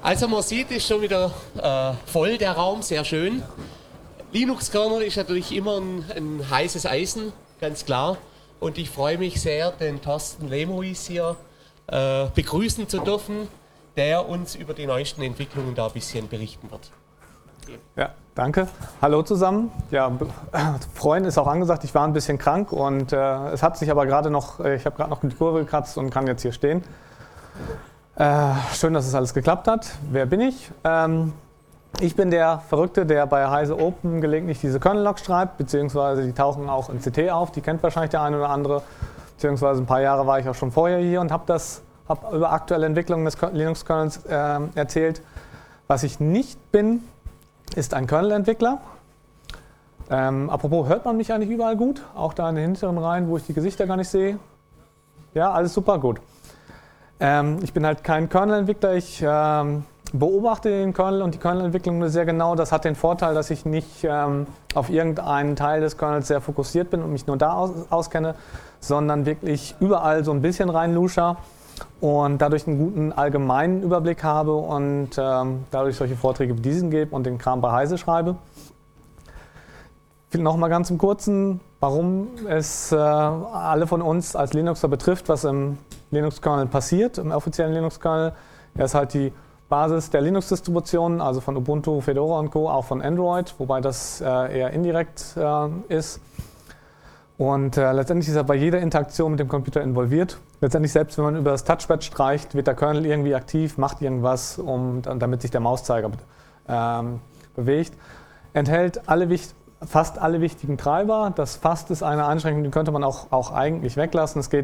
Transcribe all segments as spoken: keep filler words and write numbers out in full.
Also man sieht, ist schon wieder äh, voll der Raum, sehr schön. Linux-Kernel ist natürlich immer ein, ein heißes Eisen, ganz klar. Und ich freue mich sehr, den Thorsten Lemois hier äh, begrüßen zu dürfen, der uns über die neuesten Entwicklungen da ein bisschen berichten wird. Ja, danke. Hallo zusammen. Ja, freuen ist auch angesagt. Ich war ein bisschen krank und äh, es hat sich aber gerade noch, ich habe gerade noch die Kurve gekratzt und kann jetzt hier stehen. Äh, schön, dass es alles geklappt hat. Wer bin ich? Ähm, ich bin der Verrückte, der bei Heise Open gelegentlich diese Kernel-Logs schreibt, beziehungsweise die tauchen auch in C T auf. Die kennt wahrscheinlich der eine oder andere. Beziehungsweise ein paar Jahre war ich auch schon vorher hier und habe das, habe über aktuelle Entwicklungen des Linux-Kernels äh, erzählt. Was ich nicht bin, ist ein Kernel-Entwickler. Ähm, apropos, hört man mich eigentlich überall gut? Auch da in den hinteren Reihen, wo ich die Gesichter gar nicht sehe? Ja, alles super, gut. Ähm, ich bin halt kein Kernel-Entwickler. Ich ähm, beobachte den Kernel und die Kernel-Entwicklung sehr genau. Das hat den Vorteil, dass ich nicht ähm, auf irgendeinen Teil des Kernels sehr fokussiert bin und mich nur da aus auskenne, sondern wirklich überall so ein bisschen reinlusche und dadurch einen guten allgemeinen Überblick habe und ähm, dadurch solche Vorträge wie diesen gebe und den Kram bei Heise schreibe. Noch mal ganz im Kurzen, warum es äh, alle von uns als Linuxer betrifft, was im Linux-Kernel passiert, im offiziellen Linux-Kernel. Er ist halt die Basis der Linux-Distributionen, also von Ubuntu, Fedora und Co., auch von Android, wobei das äh, eher indirekt äh, ist. Und äh, letztendlich ist er bei jeder Interaktion mit dem Computer involviert. Letztendlich, selbst wenn man über das Touchpad streicht, wird der Kernel irgendwie aktiv, macht irgendwas, um, damit sich der Mauszeiger ähm, bewegt. Enthält alle, fast alle wichtigen Treiber. Das fast ist eine Einschränkung, die könnte man auch, auch eigentlich weglassen. Es geht,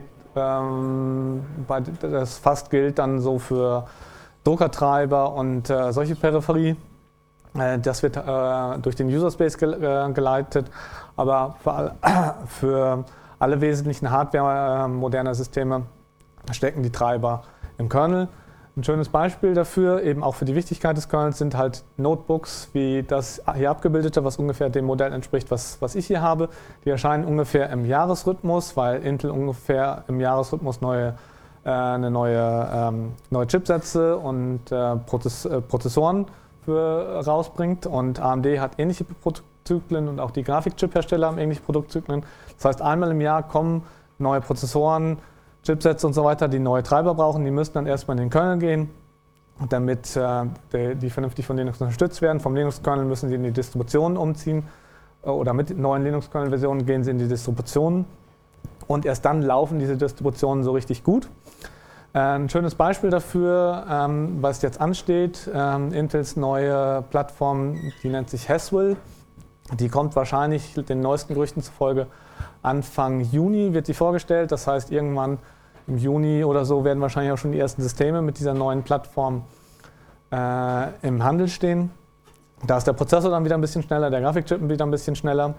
ähm, bei, das fast gilt dann so für Druckertreiber und äh, solche Peripherie. Äh, das wird äh, durch den User-Space ge äh, geleitet. Aber für, all, für alle wesentlichen Hardware äh, moderner Systeme stecken die Treiber im Kernel. Ein schönes Beispiel dafür, eben auch für die Wichtigkeit des Kernels, sind halt Notebooks wie das hier abgebildete, was ungefähr dem Modell entspricht, was, was ich hier habe. Die erscheinen ungefähr im Jahresrhythmus, weil Intel ungefähr im Jahresrhythmus neue, äh, eine neue, ähm, neue Chipsätze und äh, Prozess, äh, Prozessoren für, rausbringt. Und A M D hat ähnliche Produktzyklen und auch die Grafikchip-Hersteller haben ähnliche Produktzyklen. Das heißt, einmal im Jahr kommen neue Prozessoren, Chipsets und so weiter, die neue Treiber brauchen, die müssen dann erstmal in den Kernel gehen, damit äh, die, die vernünftig von Linux unterstützt werden. Vom Linux-Kernel müssen sie in die Distributionen umziehen äh, oder mit neuen Linux-Kernel-Versionen gehen sie in die Distributionen und erst dann laufen diese Distributionen so richtig gut. Äh, ein schönes Beispiel dafür, ähm, was jetzt ansteht, ähm, Intels neue Plattform, die nennt sich Haswell. Die kommt wahrscheinlich den neuesten Gerüchten zufolge Anfang Juni wird die vorgestellt. Das heißt, irgendwann im Juni oder so werden wahrscheinlich auch schon die ersten Systeme mit dieser neuen Plattform äh, im Handel stehen. Da ist der Prozessor dann wieder ein bisschen schneller, der Grafikchip wieder ein bisschen schneller.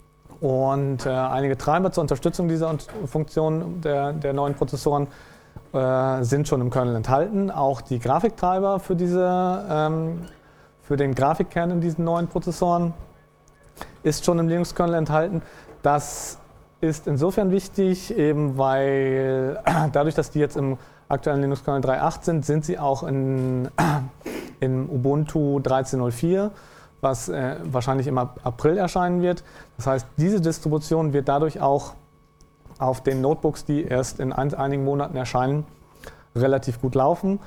Und äh, einige Treiber zur Unterstützung dieser Funktion der, der neuen Prozessoren äh, sind schon im Kernel enthalten. Auch die Grafiktreiber für, diese, ähm, für den Grafikkern in diesen neuen Prozessoren ist schon im Linux-Kernel enthalten. Das ist insofern wichtig, eben weil dadurch, dass die jetzt im aktuellen Linux-Kernel drei Punkt acht sind, sind sie auch in, in Ubuntu dreizehn Punkt null vier, was äh, wahrscheinlich im April erscheinen wird. Das heißt, diese Distribution wird dadurch auch auf den Notebooks, die erst in ein, einigen Monaten erscheinen, relativ gut laufen.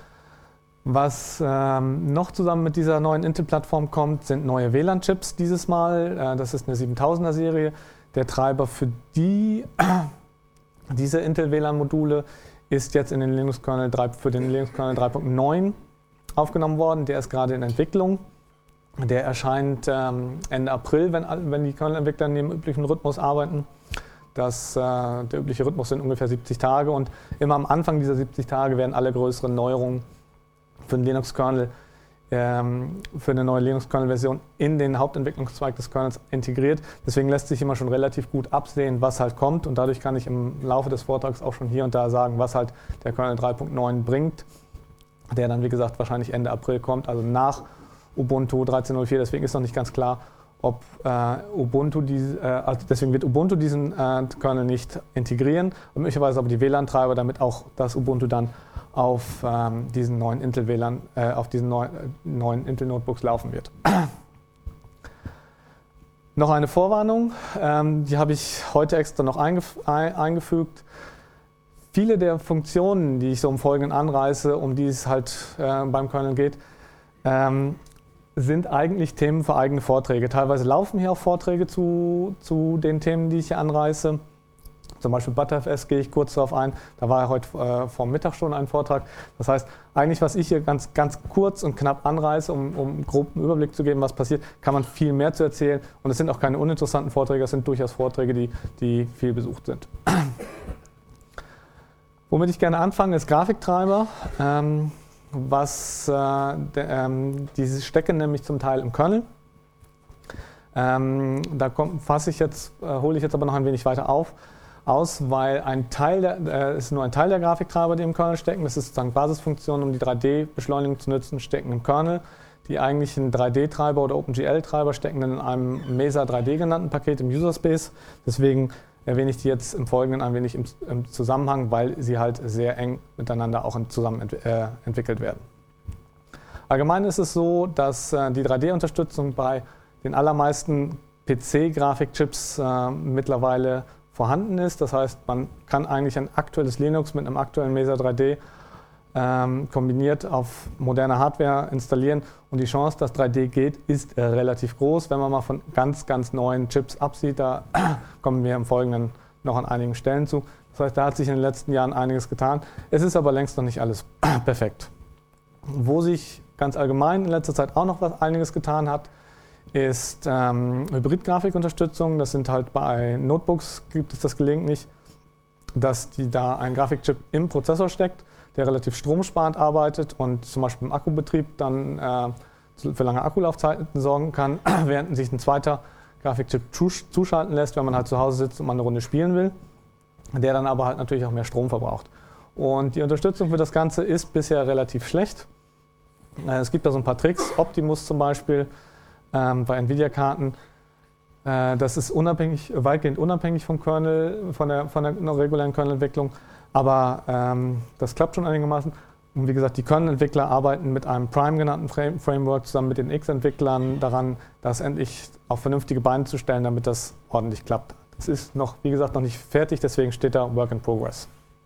Was ähm, noch zusammen mit dieser neuen Intel-Plattform kommt, sind neue W LAN-Chips dieses Mal. Äh, das ist eine siebentausender Serie. Der Treiber für die, diese Intel W LAN-Module ist jetzt in den Linux-Kernel für den Linux-Kernel drei Punkt neun aufgenommen worden. Der ist gerade in Entwicklung. Der erscheint ähm, Ende April, wenn, wenn die Kernel-Entwickler in dem üblichen Rhythmus arbeiten. Das, äh, der übliche Rhythmus sind ungefähr siebzig Tage und immer am Anfang dieser siebzig Tage werden alle größeren Neuerungen für den Linux-Kernel, ähm, für eine neue Linux-Kernel-Version in den Hauptentwicklungszweig des Kernels integriert. Deswegen lässt sich immer schon relativ gut absehen, was halt kommt. Und dadurch kann ich im Laufe des Vortrags auch schon hier und da sagen, was halt der Kernel drei Punkt neun bringt, der dann, wie gesagt, wahrscheinlich Ende April kommt, also nach Ubuntu dreizehn Punkt null vier. Deswegen ist noch nicht ganz klar, ob äh, Ubuntu diese, äh, also deswegen wird Ubuntu diesen äh, Kernel nicht integrieren und möglicherweise aber die W LAN-Treiber, damit auch das Ubuntu dann auf ähm, diesen neuen Intel W L A N, äh, auf diesen neu, äh, neuen Intel Notebooks laufen wird. Noch eine Vorwarnung, ähm, die habe ich heute extra noch eingef ein, eingefügt. Viele der Funktionen, die ich so im Folgenden anreiße, um die es halt äh, beim Kernel geht, ähm, sind eigentlich Themen für eigene Vorträge. Teilweise laufen hier auch Vorträge zu, zu den Themen, die ich hier anreiße. Zum Beispiel ButterFS gehe ich kurz darauf ein. Da war ja heute äh, vor Mittag schon ein Vortrag. Das heißt, eigentlich, was ich hier ganz, ganz kurz und knapp anreiße, um, um einen groben Überblick zu geben, was passiert, kann man viel mehr zu erzählen. Und es sind auch keine uninteressanten Vorträge, es sind durchaus Vorträge, die, die viel besucht sind. Womit ich gerne anfange, ist Grafiktreiber. Ähm, was, äh, de, ähm, diese stecken nämlich zum Teil im Kernel. Ähm, da komm, fasse ich jetzt, äh, hole ich jetzt aber noch ein wenig weiter auf, aus, weil ein Teil der, äh, ist nur ein Teil der Grafiktreiber, die im Kernel stecken. Das ist sozusagen Basisfunktionen, um die drei D-Beschleunigung zu nutzen, stecken im Kernel. Die eigentlichen drei D-Treiber oder OpenGL-Treiber stecken in einem Mesa drei D genannten Paket im User Space. Deswegen erwähne ich die jetzt im Folgenden ein wenig im, im Zusammenhang, weil sie halt sehr eng miteinander auch zusammen ent, äh, entwickelt werden. Allgemein ist es so, dass äh, die drei D-Unterstützung bei den allermeisten P C-Grafikchips äh, mittlerweile vorhanden ist. Das heißt, man kann eigentlich ein aktuelles Linux mit einem aktuellen Mesa drei D ähm, kombiniert auf moderne Hardware installieren. Und die Chance, dass drei D geht, ist äh, relativ groß. Wenn man mal von ganz, ganz neuen Chips absieht, da kommen wir im Folgenden noch an einigen Stellen zu. Das heißt, da hat sich in den letzten Jahren einiges getan. Es ist aber längst noch nicht alles perfekt. Wo sich ganz allgemein in letzter Zeit auch noch was einiges getan hat, ist ähm, Hybrid-Grafikunterstützung. Das sind halt bei Notebooks gibt es das gelegentlich, dass die da ein Grafikchip im Prozessor steckt, der relativ stromsparend arbeitet und zum Beispiel im Akkubetrieb dann äh, für lange Akkulaufzeiten sorgen kann, während sich ein zweiter Grafikchip zuschalten lässt, wenn man halt zu Hause sitzt und man eine Runde spielen will, der dann aber halt natürlich auch mehr Strom verbraucht. Und die Unterstützung für das Ganze ist bisher relativ schlecht. Äh, es gibt da so ein paar Tricks, Optimus zum Beispiel, ähm, bei Nvidia-Karten. Äh, das ist unabhängig, weitgehend unabhängig vom Kernel, von der, von der regulären Kernel-Entwicklung. Aber ähm, das klappt schon einigermaßen. Und wie gesagt, die Kernel-Entwickler arbeiten mit einem Prime genannten Frame Framework zusammen mit den X-Entwicklern daran, das endlich auf vernünftige Beine zu stellen, damit das ordentlich klappt. Das ist noch, wie gesagt, noch nicht fertig, deswegen steht da Work in Progress.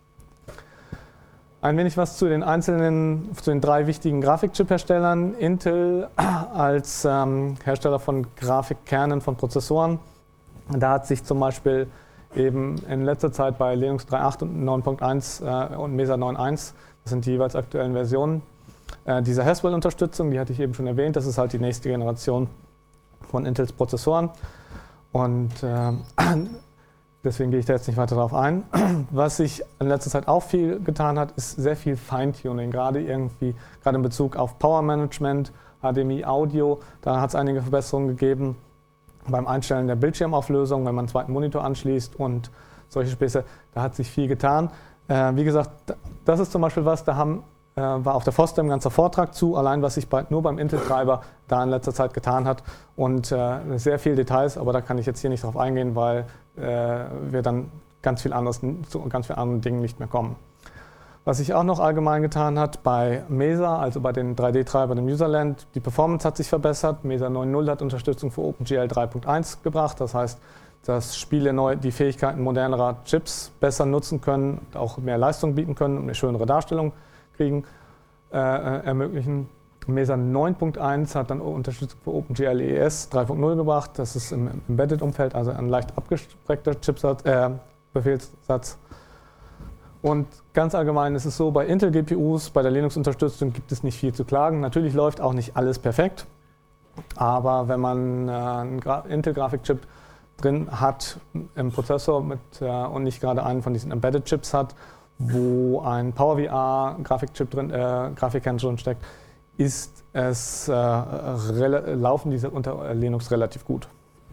Ein wenig was zu den einzelnen, zu den drei wichtigen Grafikchip-Herstellern. Intel als ähm, Hersteller von Grafikkernen von Prozessoren. Da hat sich zum Beispiel eben in letzter Zeit bei Linux drei Punkt acht und neun Punkt eins äh, und Mesa neun Punkt eins, das sind die jeweils aktuellen Versionen, äh, diese Haswell-Unterstützung, die hatte ich eben schon erwähnt, das ist halt die nächste Generation von Intels Prozessoren und äh, deswegen gehe ich da jetzt nicht weiter drauf ein. Was sich in letzter Zeit auch viel getan hat, ist sehr viel Feintuning, gerade irgendwie, gerade in Bezug auf Power Management, H D M I Audio, da hat es einige Verbesserungen gegeben. Beim Einstellen der Bildschirmauflösung, wenn man einen zweiten Monitor anschließt und solche Späße, da hat sich viel getan. Äh, wie gesagt, das ist zum Beispiel was, da haben, äh, war auf der FOSDEM ein ganzer Vortrag zu, allein was sich bei, nur beim Intel-Treiber da in letzter Zeit getan hat und äh, sehr viele Details, aber da kann ich jetzt hier nicht drauf eingehen, weil äh, wir dann ganz viel anderes, zu ganz vielen anderen Dingen nicht mehr kommen. Was sich auch noch allgemein getan hat bei Mesa, also bei den drei D-Treibern im Userland, die Performance hat sich verbessert. Mesa neun Punkt null hat Unterstützung für OpenGL drei Punkt eins gebracht. Das heißt, dass Spiele neu die Fähigkeiten modernerer Chips besser nutzen können, auch mehr Leistung bieten können und eine schönere Darstellung kriegen, äh, ermöglichen. Mesa neun Punkt eins hat dann Unterstützung für OpenGL E E S drei Punkt null gebracht. Das ist im Embedded-Umfeld, also ein leicht abgestreckter Chipsatz, äh, Befehlssatz. Und ganz allgemein ist es so, bei Intel-G P Us, bei der Linux-Unterstützung gibt es nicht viel zu klagen. Natürlich läuft auch nicht alles perfekt, aber wenn man äh, einen Intel-Grafikchip drin hat im Prozessor mit, äh, und nicht gerade einen von diesen Embedded-Chips hat, wo ein PowerVR-Grafikchip drin, äh, Grafikkern drin steckt, ist es, äh, laufen diese unter Linux relativ gut.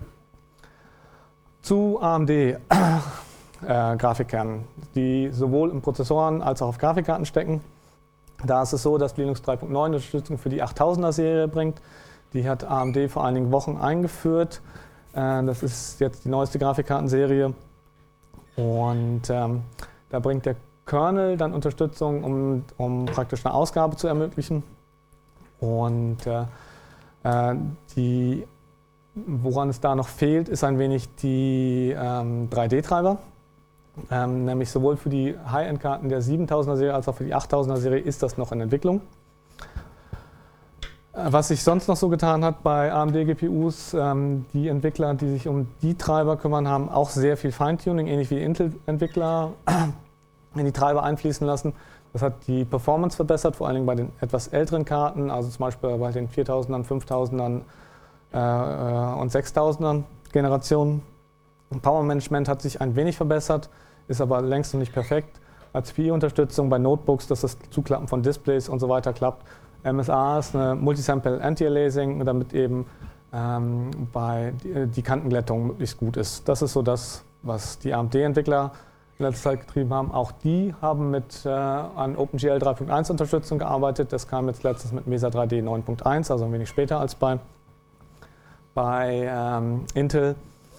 Zu A M D. Äh, Grafikkernen, die sowohl in Prozessoren als auch auf Grafikkarten stecken. Da ist es so, dass Linux drei Punkt neun Unterstützung für die achttausender Serie bringt. Die hat A M D vor einigen Wochen eingeführt. Äh, das ist jetzt die neueste Grafikkartenserie. Und ähm, da bringt der Kernel dann Unterstützung, um, um praktisch eine Ausgabe zu ermöglichen. Und äh, äh, die, woran es da noch fehlt, ist ein wenig die ähm, drei D-Treiber. Ähm, nämlich sowohl für die High-End-Karten der siebentausender Serie als auch für die achttausender Serie ist das noch in Entwicklung. Was sich sonst noch so getan hat bei A M D-G P Us, ähm, die Entwickler, die sich um die Treiber kümmern, haben auch sehr viel Feintuning, ähnlich wie die Intel-Entwickler, in die Treiber einfließen lassen. Das hat die Performance verbessert, vor allen Dingen bei den etwas älteren Karten, also zum Beispiel bei den viertausendern, fünftausendern äh, und sechstausendern Generationen. Power Management hat sich ein wenig verbessert, ist aber längst noch nicht perfekt. C P I-Unterstützung bei Notebooks, dass das Zuklappen von Displays und so weiter klappt. M S A ist eine Multisample Anti-Aliasing, damit eben ähm, bei die, die Kantenglättung möglichst gut ist. Das ist so das, was die A M D-Entwickler in letzter Zeit getrieben haben. Auch die haben mit äh, an OpenGL drei Punkt eins Unterstützung gearbeitet. Das kam jetzt letztens mit Mesa drei D neun Punkt eins, also ein wenig später als bei, bei ähm, Intel.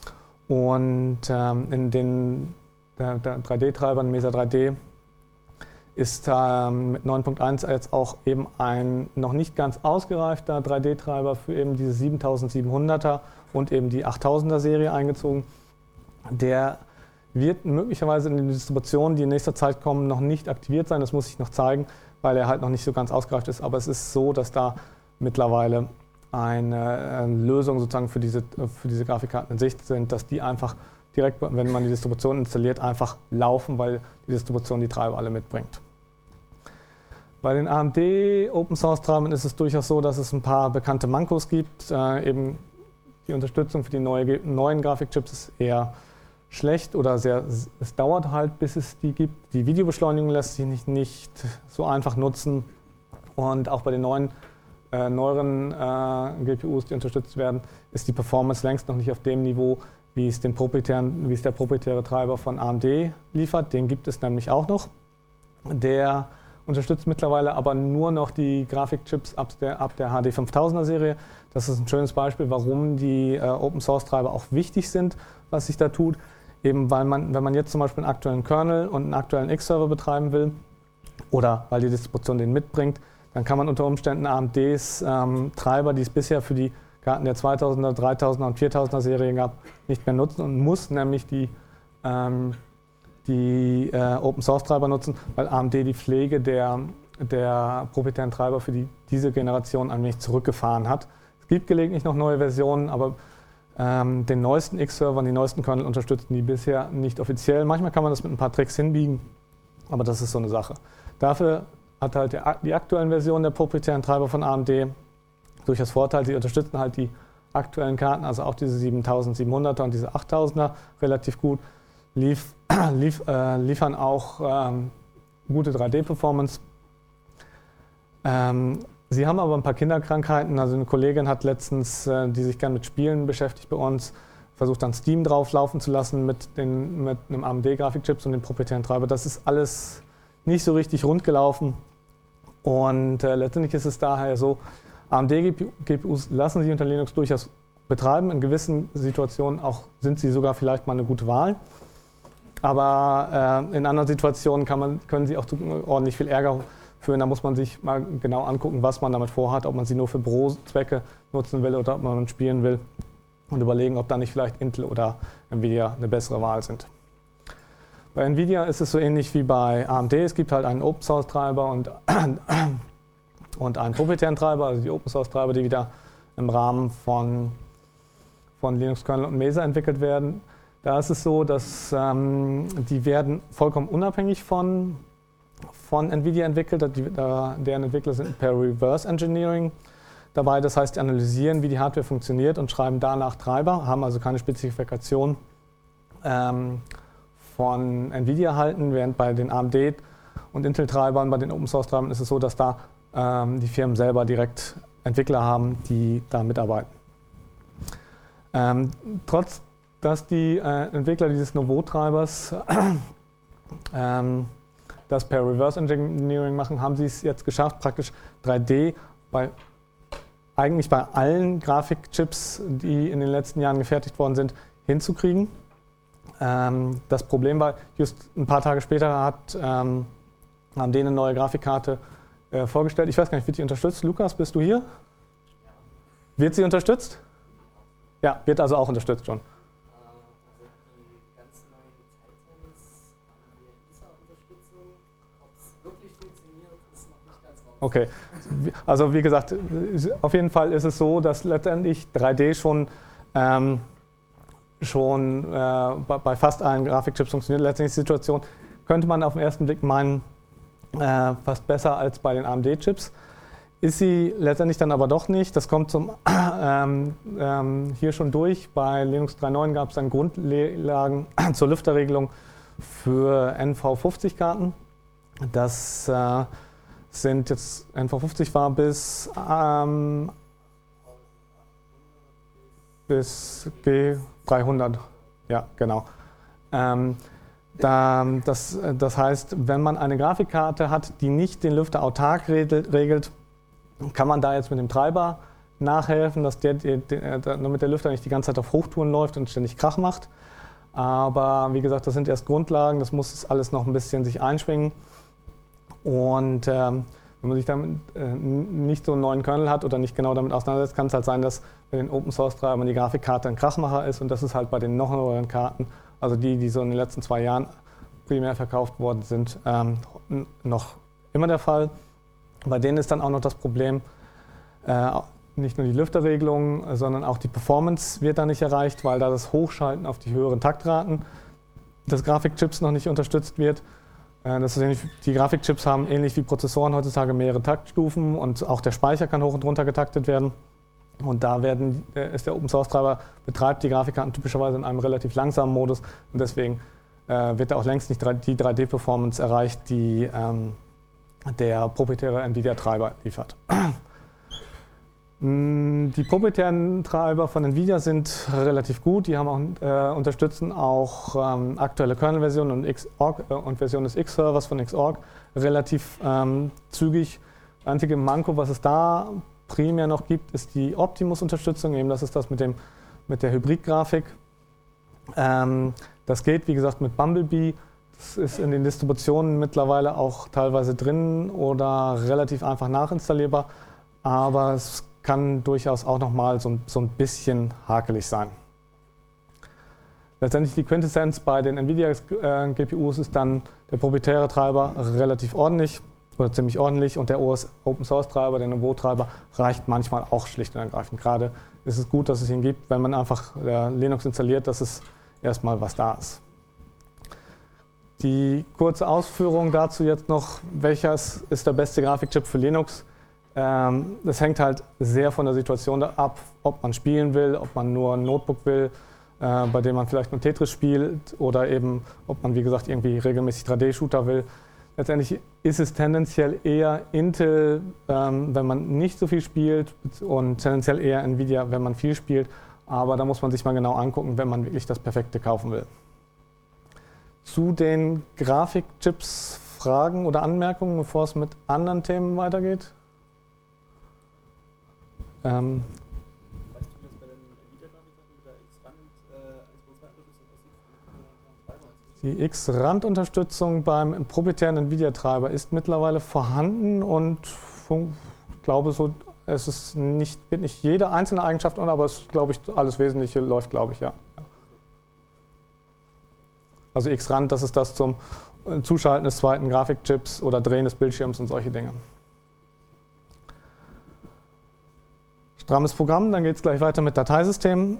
Und ähm, in den der, der drei D-Treibern Mesa drei D ist ähm, mit neun Punkt eins jetzt auch eben ein noch nicht ganz ausgereifter drei D-Treiber für eben diese siebentausendsiebenhunderter und eben die achttausender Serie eingezogen. Der wird möglicherweise in den Distributionen, die in nächster Zeit kommen, noch nicht aktiviert sein. Das muss ich noch zeigen, weil er halt noch nicht so ganz ausgereift ist. Aber es ist so, dass da mittlerweile eine Lösung sozusagen für diese, für diese Grafikkarten in Sicht sind, dass die einfach direkt, wenn man die Distribution installiert, einfach laufen, weil die Distribution die Treiber alle mitbringt. Bei den A M D Open Source Treibern ist es durchaus so, dass es ein paar bekannte Mankos gibt. Äh, eben die Unterstützung für die neue, neuen Grafikchips ist eher schlecht oder sehr, es dauert halt, bis es die gibt. Die Videobeschleunigung lässt sich nicht, nicht so einfach nutzen. Und auch bei den neuen, äh, neueren äh, G P Us, die unterstützt werden, ist die Performance längst noch nicht auf dem Niveau, wie es, den proprietären, wie es der proprietäre Treiber von A M D liefert. Den gibt es nämlich auch noch. Der unterstützt mittlerweile aber nur noch die Grafikchips ab der, ab der H D fünftausender Serie. Das ist ein schönes Beispiel, warum die äh, Open-Source-Treiber auch wichtig sind, was sich da tut. Eben weil man, wenn man jetzt zum Beispiel einen aktuellen Kernel und einen aktuellen X-Server betreiben will oder weil die Distribution den mitbringt, dann kann man unter Umständen A M Ds ähm, Treiber, die es bisher für die Karten der zweitausender, dreitausender und viertausender Serie gab, nicht mehr nutzen und muss nämlich die, ähm, die äh, Open-Source-Treiber nutzen, weil A M D die Pflege der, der proprietären Treiber für die, diese Generation ein wenig zurückgefahren hat. Es gibt gelegentlich noch neue Versionen, aber ähm, den neuesten X-Servern, die neuesten Kernel unterstützen die bisher nicht offiziell. Manchmal kann man das mit ein paar Tricks hinbiegen, aber das ist so eine Sache. Dafür hat halt der, die aktuellen Versionen der proprietären Treiber von A M D durchaus Vorteil. Sie unterstützen halt die aktuellen Karten, also auch diese siebentausendsiebenhunderter und diese achttausender relativ gut, lief, lief, äh, liefern auch ähm, gute drei D-Performance. Ähm, sie haben aber ein paar Kinderkrankheiten. Also eine Kollegin hat letztens, äh, die sich gern mit Spielen beschäftigt bei uns, versucht dann Steam drauf laufen zu lassen mit, den, mit einem A M D-Grafikchips und dem proprietären Treiber. Das ist alles nicht so richtig rund gelaufen. Und äh, letztendlich ist es daher so, A M D-G P Us lassen sich unter Linux durchaus betreiben. In gewissen Situationen auch sind sie sogar vielleicht mal eine gute Wahl. Aber äh, in anderen Situationen kann man, können sie auch ordentlich viel Ärger führen. Da muss man sich mal genau angucken, was man damit vorhat, ob man sie nur für Bürozwecke nutzen will oder ob man spielen will und überlegen, ob da nicht vielleicht Intel oder Nvidia eine bessere Wahl sind. Bei Nvidia ist es so ähnlich wie bei A M D. Es gibt halt einen Open-Source-Treiber und und einen proprietären Treiber, also die Open-Source-Treiber, die wieder im Rahmen von, von Linux-Kernel und Mesa entwickelt werden. Da ist es so, dass ähm, die werden vollkommen unabhängig von, von Nvidia entwickelt. Die, da, deren Entwickler sind per Reverse Engineering dabei. Das heißt, die analysieren, wie die Hardware funktioniert und schreiben danach Treiber, haben also keine Spezifikation ähm, von Nvidia erhalten, während bei den A M D und Intel-Treibern, bei den Open-Source-Treibern ist es so, dass da ähm, die Firmen selber direkt Entwickler haben, die da mitarbeiten. Ähm, trotz dass die äh, Entwickler dieses Nouveau-Treibers ähm, das per Reverse Engineering machen, haben sie es jetzt geschafft, praktisch drei D bei eigentlich bei allen Grafikchips, die in den letzten Jahren gefertigt worden sind, hinzukriegen. Ähm, das Problem war, just ein paar Tage später hat ähm, haben denen eine neue Grafikkarte äh, vorgestellt. Ich weiß gar nicht, wird die unterstützt? Lukas, bist du hier? Ja. Wird sie unterstützt? Ja, wird also auch unterstützt schon. Okay, also wie gesagt, auf jeden Fall ist es so, dass letztendlich drei D schon, ähm, schon äh, bei fast allen Grafikchips funktioniert. Letztendlich die Situation könnte man auf den ersten Blick meinen, äh, fast besser als bei den A M D-Chips. Ist sie letztendlich dann aber doch nicht. Das kommt zum, ähm, ähm, hier schon durch. Bei Linux drei Punkt neun gab es dann Grundlagen zur Lüfterregelung für N V fünfzig Karten. Das äh, sind jetzt, N V fünfzig war bis, ähm, bis G dreihundert, ja genau. Ähm, da, das, das heißt, wenn man eine Grafikkarte hat, die nicht den Lüfter autark regelt, kann man da jetzt mit dem Treiber nachhelfen, dass der, der, damit der Lüfter nicht die ganze Zeit auf Hochtouren läuft und ständig Krach macht. Aber wie gesagt, das sind erst Grundlagen, das muss alles noch ein bisschen sich einschwingen. Und ähm, wenn man sich damit äh, nicht so einen neuen Kernel hat oder nicht genau damit auseinandersetzt, kann es halt sein, dass bei den Open-Source-Treibern die Grafikkarte ein Krachmacher ist. Und das ist halt bei den noch neueren Karten, also die, die so in den letzten zwei Jahren primär verkauft worden sind, ähm, noch immer der Fall. Bei denen ist dann auch noch das Problem, äh, nicht nur die Lüfterregelung, sondern auch die Performance wird da nicht erreicht, weil da das Hochschalten auf die höheren Taktraten des Grafikchips noch nicht unterstützt wird. Das ist ähnlich, die Grafikchips haben ähnlich wie Prozessoren heutzutage mehrere Taktstufen und auch der Speicher kann hoch und runter getaktet werden. Und da werden, ist der Open-Source-Treiber, betreibt die Grafikkarten typischerweise in einem relativ langsamen Modus und deswegen äh, wird da auch längst nicht die drei D-Performance erreicht, die ähm, der proprietäre Nvidia-Treiber liefert. Die proprietären Treiber von Nvidia sind relativ gut, die haben auch, äh, unterstützen auch ähm, aktuelle Kernel-Versionen und, Xorg, äh, und Versionen des X-Servers von Xorg relativ ähm, zügig. Das einzige Manko, was es da primär noch gibt, ist die Optimus-Unterstützung, eben das ist das mit, dem, mit der Hybrid-Grafik. Ähm, das geht, wie gesagt, mit Bumblebee. Das ist in den Distributionen mittlerweile auch teilweise drin oder relativ einfach nachinstallierbar, aber es kann durchaus auch nochmal so, so ein bisschen hakelig sein. Letztendlich die Quintessenz bei den Nvidia-G P Us ist dann der proprietäre Treiber relativ ordentlich oder ziemlich ordentlich und der Open-Source-Treiber, der Nouveau-Treiber, reicht manchmal auch schlicht und ergreifend. Gerade ist es gut, dass es ihn gibt, wenn man einfach äh, Linux installiert, dass es erstmal was da ist. Die kurze Ausführung dazu jetzt noch, welches ist der beste Grafikchip für Linux? Ähm, das hängt halt sehr von der Situation ab, ob man spielen will, ob man nur ein Notebook will, äh, bei dem man vielleicht nur Tetris spielt oder eben, ob man wie gesagt irgendwie regelmäßig drei D-Shooter will. Letztendlich ist es tendenziell eher Intel, ähm, wenn man nicht so viel spielt und tendenziell eher Nvidia, wenn man viel spielt. Aber da muss man sich mal genau angucken, wenn man wirklich das Perfekte kaufen will. Zu den Grafikchips Fragen oder Anmerkungen, bevor es mit anderen Themen weitergeht? Ähm, weißt du, was bei den Nvidia-Grafikkarten mit der X-Rand Die X-Rand-Unterstützung beim proprietären Nvidia-Treiber ist mittlerweile vorhanden und ich glaube, so, es ist nicht, wird nicht jede einzelne Eigenschaft, aber es glaube ich, alles Wesentliche läuft, glaube ich, ja. Also X-Rand, das ist das zum Zuschalten des zweiten Grafikchips oder Drehen des Bildschirms und solche Dinge. Strammes Programm, dann geht es gleich weiter mit Dateisystemen.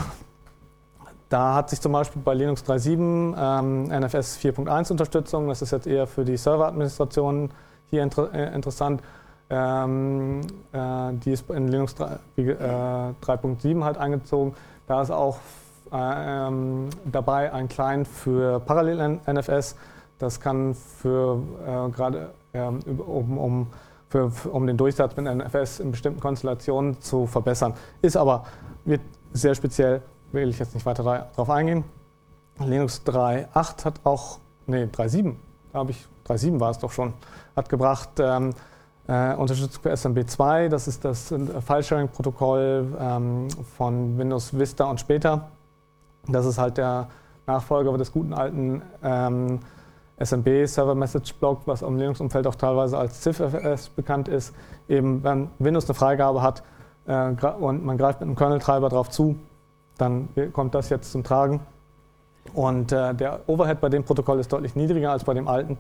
Da hat sich zum Beispiel bei Linux drei Punkt sieben ähm, N F S vier Punkt eins Unterstützung, das ist jetzt eher für die Serveradministration hier inter äh, interessant. Ähm, äh, die ist in Linux drei Punkt sieben halt eingezogen. Da ist auch äh, ähm, dabei ein Client für Parallel-N F S. Das kann für äh, gerade ähm, um, um Für, um den Durchsatz mit N F S in bestimmten Konstellationen zu verbessern. Ist aber, wird sehr speziell, will ich jetzt nicht weiter darauf eingehen. Linux drei Punkt acht hat auch, nee, drei Punkt sieben, da habe ich, drei Punkt sieben war es doch schon, hat gebracht ähm, äh, Unterstützung für S M B zwei, das ist das File-Sharing-Protokoll ähm, von Windows Vista und später. Das ist halt der Nachfolger des guten alten ähm, S M B, Server Message Block, was im Linux-Umfeld auch teilweise als C I F F S bekannt ist. Eben, wenn Windows eine Freigabe hat äh, und man greift mit einem Kernel-Treiber drauf zu, dann kommt das jetzt zum Tragen. Und äh, der Overhead bei dem Protokoll ist deutlich niedriger als bei dem alten.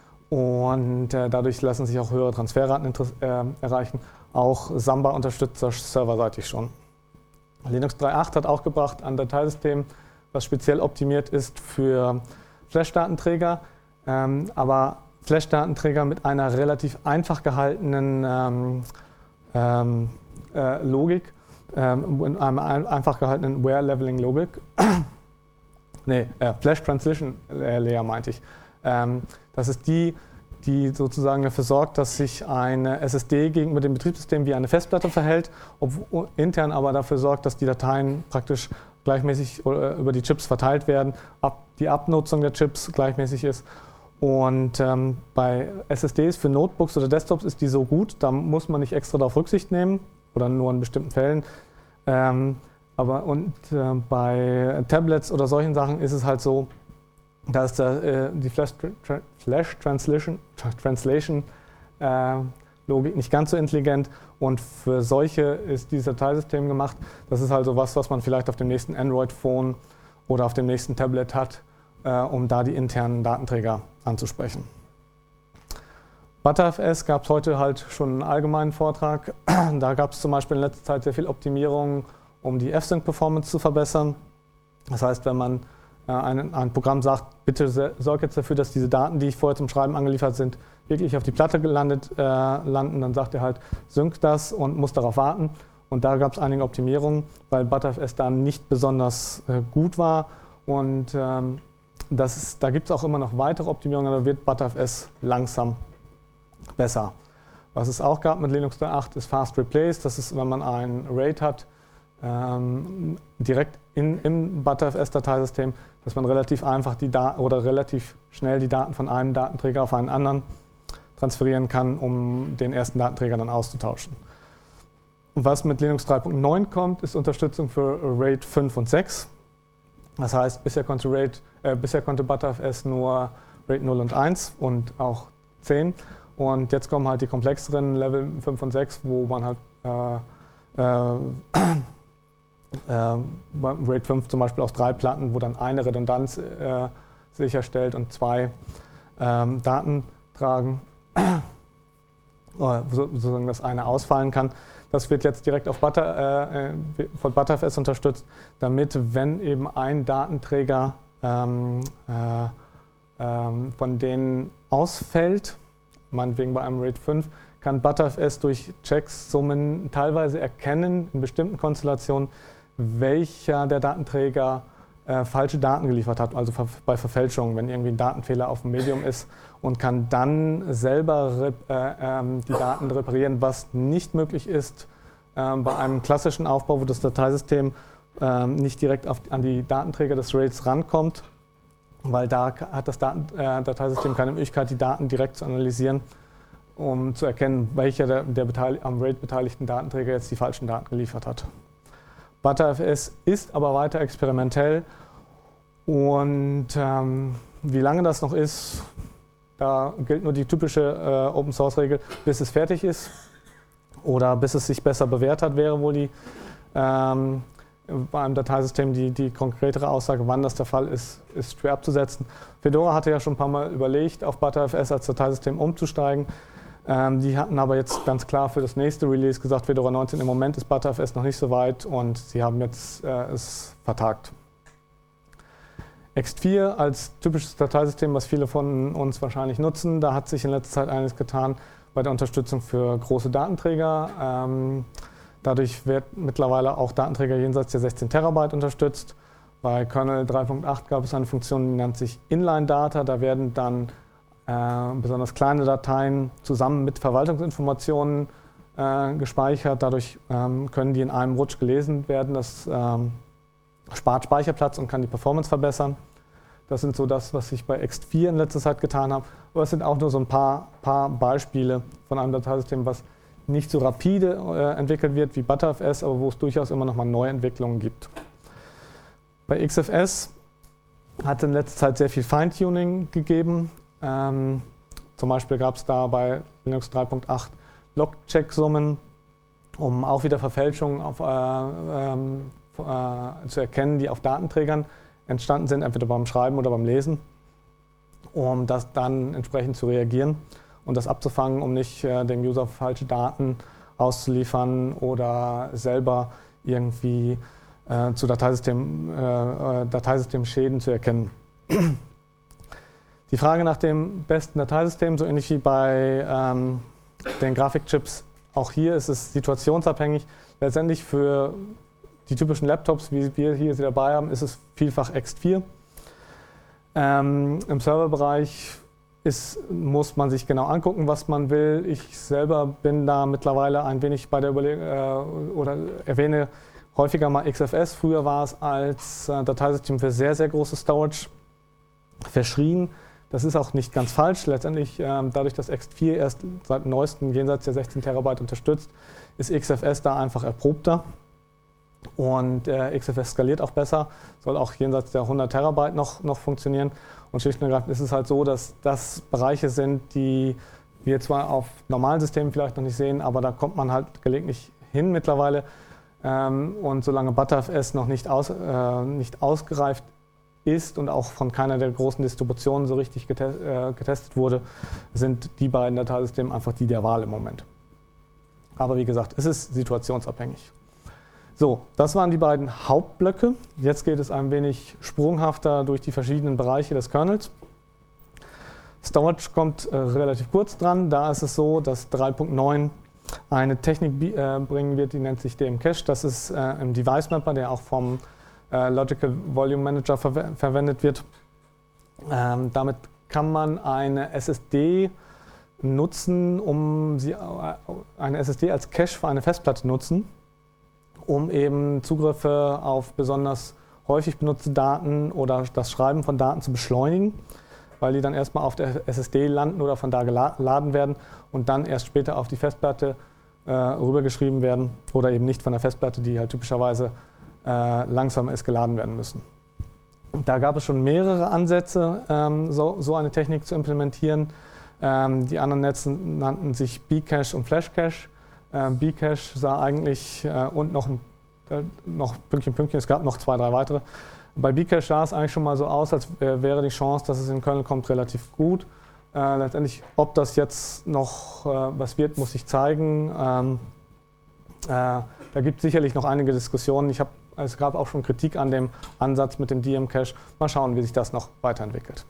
Und äh, dadurch lassen sich auch höhere Transferraten äh, erreichen. Auch Samba unterstützt das serverseitig schon. Linux drei Punkt acht hat auch gebracht ein Dateisystem, was speziell optimiert ist für Flash-Datenträger, ähm, aber Flash-Datenträger mit einer relativ einfach gehaltenen ähm, ähm, äh, Logik, ähm, in einem ein, einfach gehaltenen Ware-Leveling-Logik. nee, äh, Flash-Transition-Layer meinte ich. Ähm, das ist die, die sozusagen dafür sorgt, dass sich eine S S D gegenüber dem Betriebssystem wie eine Festplatte verhält, ob, intern aber dafür sorgt, dass die Dateien praktisch gleichmäßig über die Chips verteilt werden, ab, die Abnutzung der Chips gleichmäßig ist. Und ähm, bei S S Ds für Notebooks oder Desktops ist die so gut, da muss man nicht extra darauf Rücksicht nehmen oder nur in bestimmten Fällen. Ähm, aber und äh, bei Tablets oder solchen Sachen ist es halt so, da ist der, äh, die Flash, Tra Flash Translation, Tra Translation äh, Logik nicht ganz so intelligent und für solche ist dieses Dateisystem gemacht. Das ist also was, was man vielleicht auf dem nächsten Android-Phone oder auf dem nächsten Tablet hat, äh, um da die internen Datenträger anzusprechen. ButterFS gab es heute halt schon einen allgemeinen Vortrag. Da gab es zum Beispiel in letzter Zeit sehr viel Optimierung, um die F-Sync-Performance zu verbessern. Das heißt, wenn man äh, ein, ein Programm sagt, bitte sorg jetzt dafür, dass diese Daten, die ich vorher zum Schreiben angeliefert sind, wirklich auf die Platte gelandet äh, landen, dann sagt er halt, sync das und muss darauf warten. Und da gab es einige Optimierungen, weil ButterFS da nicht besonders äh, gut war. Und ähm, das ist, da gibt es auch immer noch weitere Optimierungen, aber wird ButterFS langsam besser. Was es auch gab mit Linux drei Punkt acht ist Fast Replace. Das ist, wenn man ein RAID hat, ähm, direkt in, im ButterFS-Dateisystem, dass man relativ einfach die Daten oder relativ schnell die Daten von einem Datenträger auf einen anderen transferieren kann, um den ersten Datenträger dann auszutauschen. Und was mit Linux drei Punkt neun kommt, ist Unterstützung für RAID fünf und sechs. Das heißt, bisher konnte, RAID, äh, bisher konnte ButterFS nur RAID null und eins und auch zehn. Und jetzt kommen halt die komplexeren Level fünf und sechs, wo man halt äh, äh, äh, bei RAID fünf zum Beispiel aus drei Platten, wo dann eine Redundanz äh, sicherstellt und zwei ähm, Daten tragen, sozusagen das eine ausfallen kann. Das wird jetzt direkt auf Butter, äh, von ButterFS unterstützt, damit, wenn eben ein Datenträger ähm, äh, ähm, von denen ausfällt, meinetwegen bei einem RAID fünf, kann ButterFS durch Checksummen teilweise erkennen, in bestimmten Konstellationen, welcher der Datenträger äh, falsche Daten geliefert hat, also ver bei Verfälschungen, wenn irgendwie ein Datenfehler auf dem Medium ist, und kann dann selber äh, ähm, die Daten reparieren, was nicht möglich ist äh, bei einem klassischen Aufbau, wo das Dateisystem äh, nicht direkt auf, an die Datenträger des RAIDs rankommt, weil da hat das Daten, äh, Dateisystem keine Möglichkeit, die Daten direkt zu analysieren, um zu erkennen, welcher der, der am RAID beteiligten Datenträger jetzt die falschen Daten geliefert hat. ButterFS ist aber weiter experimentell und ähm, wie lange das noch ist, da gilt nur die typische äh, Open-Source-Regel, bis es fertig ist oder bis es sich besser bewährt hat, wäre wohl die ähm, bei einem Dateisystem die, die konkretere Aussage, wann das der Fall ist, ist schwer abzusetzen. Fedora hatte ja schon ein paar Mal überlegt, auf ButterFS als Dateisystem umzusteigen. Ähm, die hatten aber jetzt ganz klar für das nächste Release gesagt, Fedora neunzehn, im Moment ist ButterFS noch nicht so weit und sie haben jetzt äh, es vertagt. ext vier als typisches Dateisystem, was viele von uns wahrscheinlich nutzen, da hat sich in letzter Zeit einiges getan bei der Unterstützung für große Datenträger. Ähm, dadurch wird mittlerweile auch Datenträger jenseits der sechzehn Terabyte unterstützt. Bei Kernel drei Punkt acht gab es eine Funktion, die nennt sich Inline Data. Da werden dann äh, besonders kleine Dateien zusammen mit Verwaltungsinformationen äh, gespeichert. Dadurch ähm, können die in einem Rutsch gelesen werden. Das ähm, spart Speicherplatz und kann die Performance verbessern. Das sind so das, was ich bei ext vier in letzter Zeit getan habe. Aber es sind auch nur so ein paar, paar Beispiele von einem Dateisystem, was nicht so rapide äh, entwickelt wird wie ButterFS, aber wo es durchaus immer noch mal Neuentwicklungen gibt. Bei X F S hat in letzter Zeit sehr viel Feintuning gegeben. Ähm, zum Beispiel gab es da bei Linux drei Punkt acht Logcheck-Summen, um auch wieder Verfälschungen auf, äh, ähm, äh, zu erkennen, die auf Datenträgern entstanden sind, entweder beim Schreiben oder beim Lesen, um das dann entsprechend zu reagieren und das abzufangen, um nicht äh, dem User falsche Daten auszuliefern oder selber irgendwie äh, zu Dateisystem, äh, Dateisystemschäden zu erkennen. Die Frage nach dem besten Dateisystem, so ähnlich wie bei ähm, den Grafikchips, auch hier ist es situationsabhängig. Letztendlich für die typischen Laptops, wie wir hier sie dabei haben, ist es vielfach X vier. Ähm, Im Serverbereich ist, muss man sich genau angucken, was man will. Ich selber bin da mittlerweile ein wenig bei der Überlegung äh, oder erwähne häufiger mal X F S. Früher war es als äh, Dateisystem für sehr, sehr große Storage verschrien. Das ist auch nicht ganz falsch. Letztendlich, ähm, dadurch, dass X vier erst seit neuestem jenseits der sechzehn Terabyte unterstützt, ist X F S da einfach erprobter. Und äh, X F S skaliert auch besser, soll auch jenseits der hundert Terabyte noch, noch funktionieren. Und schlicht und ergreifend ist es halt so, dass das Bereiche sind, die wir zwar auf normalen Systemen vielleicht noch nicht sehen, aber da kommt man halt gelegentlich hin mittlerweile. Ähm, und solange ButterFS noch nicht, aus, äh, nicht ausgereift ist und auch von keiner der großen Distributionen so richtig getest, äh, getestet wurde, sind die beiden Dateisystemen einfach die der Wahl im Moment. Aber wie gesagt, es ist situationsabhängig. So, das waren die beiden Hauptblöcke. Jetzt geht es ein wenig sprunghafter durch die verschiedenen Bereiche des Kernels. Storage kommt äh, relativ kurz dran. Da ist es so, dass drei Punkt neun eine Technik äh, bringen wird, die nennt sich D M Cache. Das ist äh, ein Device Mapper, der auch vom äh, Logical Volume Manager ver verwendet wird. Ähm, damit kann man eine S S D nutzen, um sie, äh, eine S S D als Cache für eine Festplatte nutzen, um eben Zugriffe auf besonders häufig benutzte Daten oder das Schreiben von Daten zu beschleunigen, weil die dann erstmal auf der S S D landen oder von da geladen werden und dann erst später auf die Festplatte äh, rübergeschrieben werden oder eben nicht von der Festplatte, die halt typischerweise äh, langsam ist, geladen werden müssen. Da gab es schon mehrere Ansätze, ähm, so, so eine Technik zu implementieren. Ähm, die anderen Netze nannten sich Bcache und Flashcache. Äh, Bcache sah eigentlich äh, und noch, ein, äh, noch Pünktchen, Pünktchen, es gab noch zwei, drei weitere. Bei Bcache sah es eigentlich schon mal so aus, als äh, wäre die Chance, dass es in den Kernel kommt, relativ gut. Äh, letztendlich, ob das jetzt noch äh, was wird, muss sich zeigen. Ähm, äh, da gibt es sicherlich noch einige Diskussionen. Ich hab, es gab auch schon Kritik an dem Ansatz mit dem D M Cache. Mal schauen, wie sich das noch weiterentwickelt.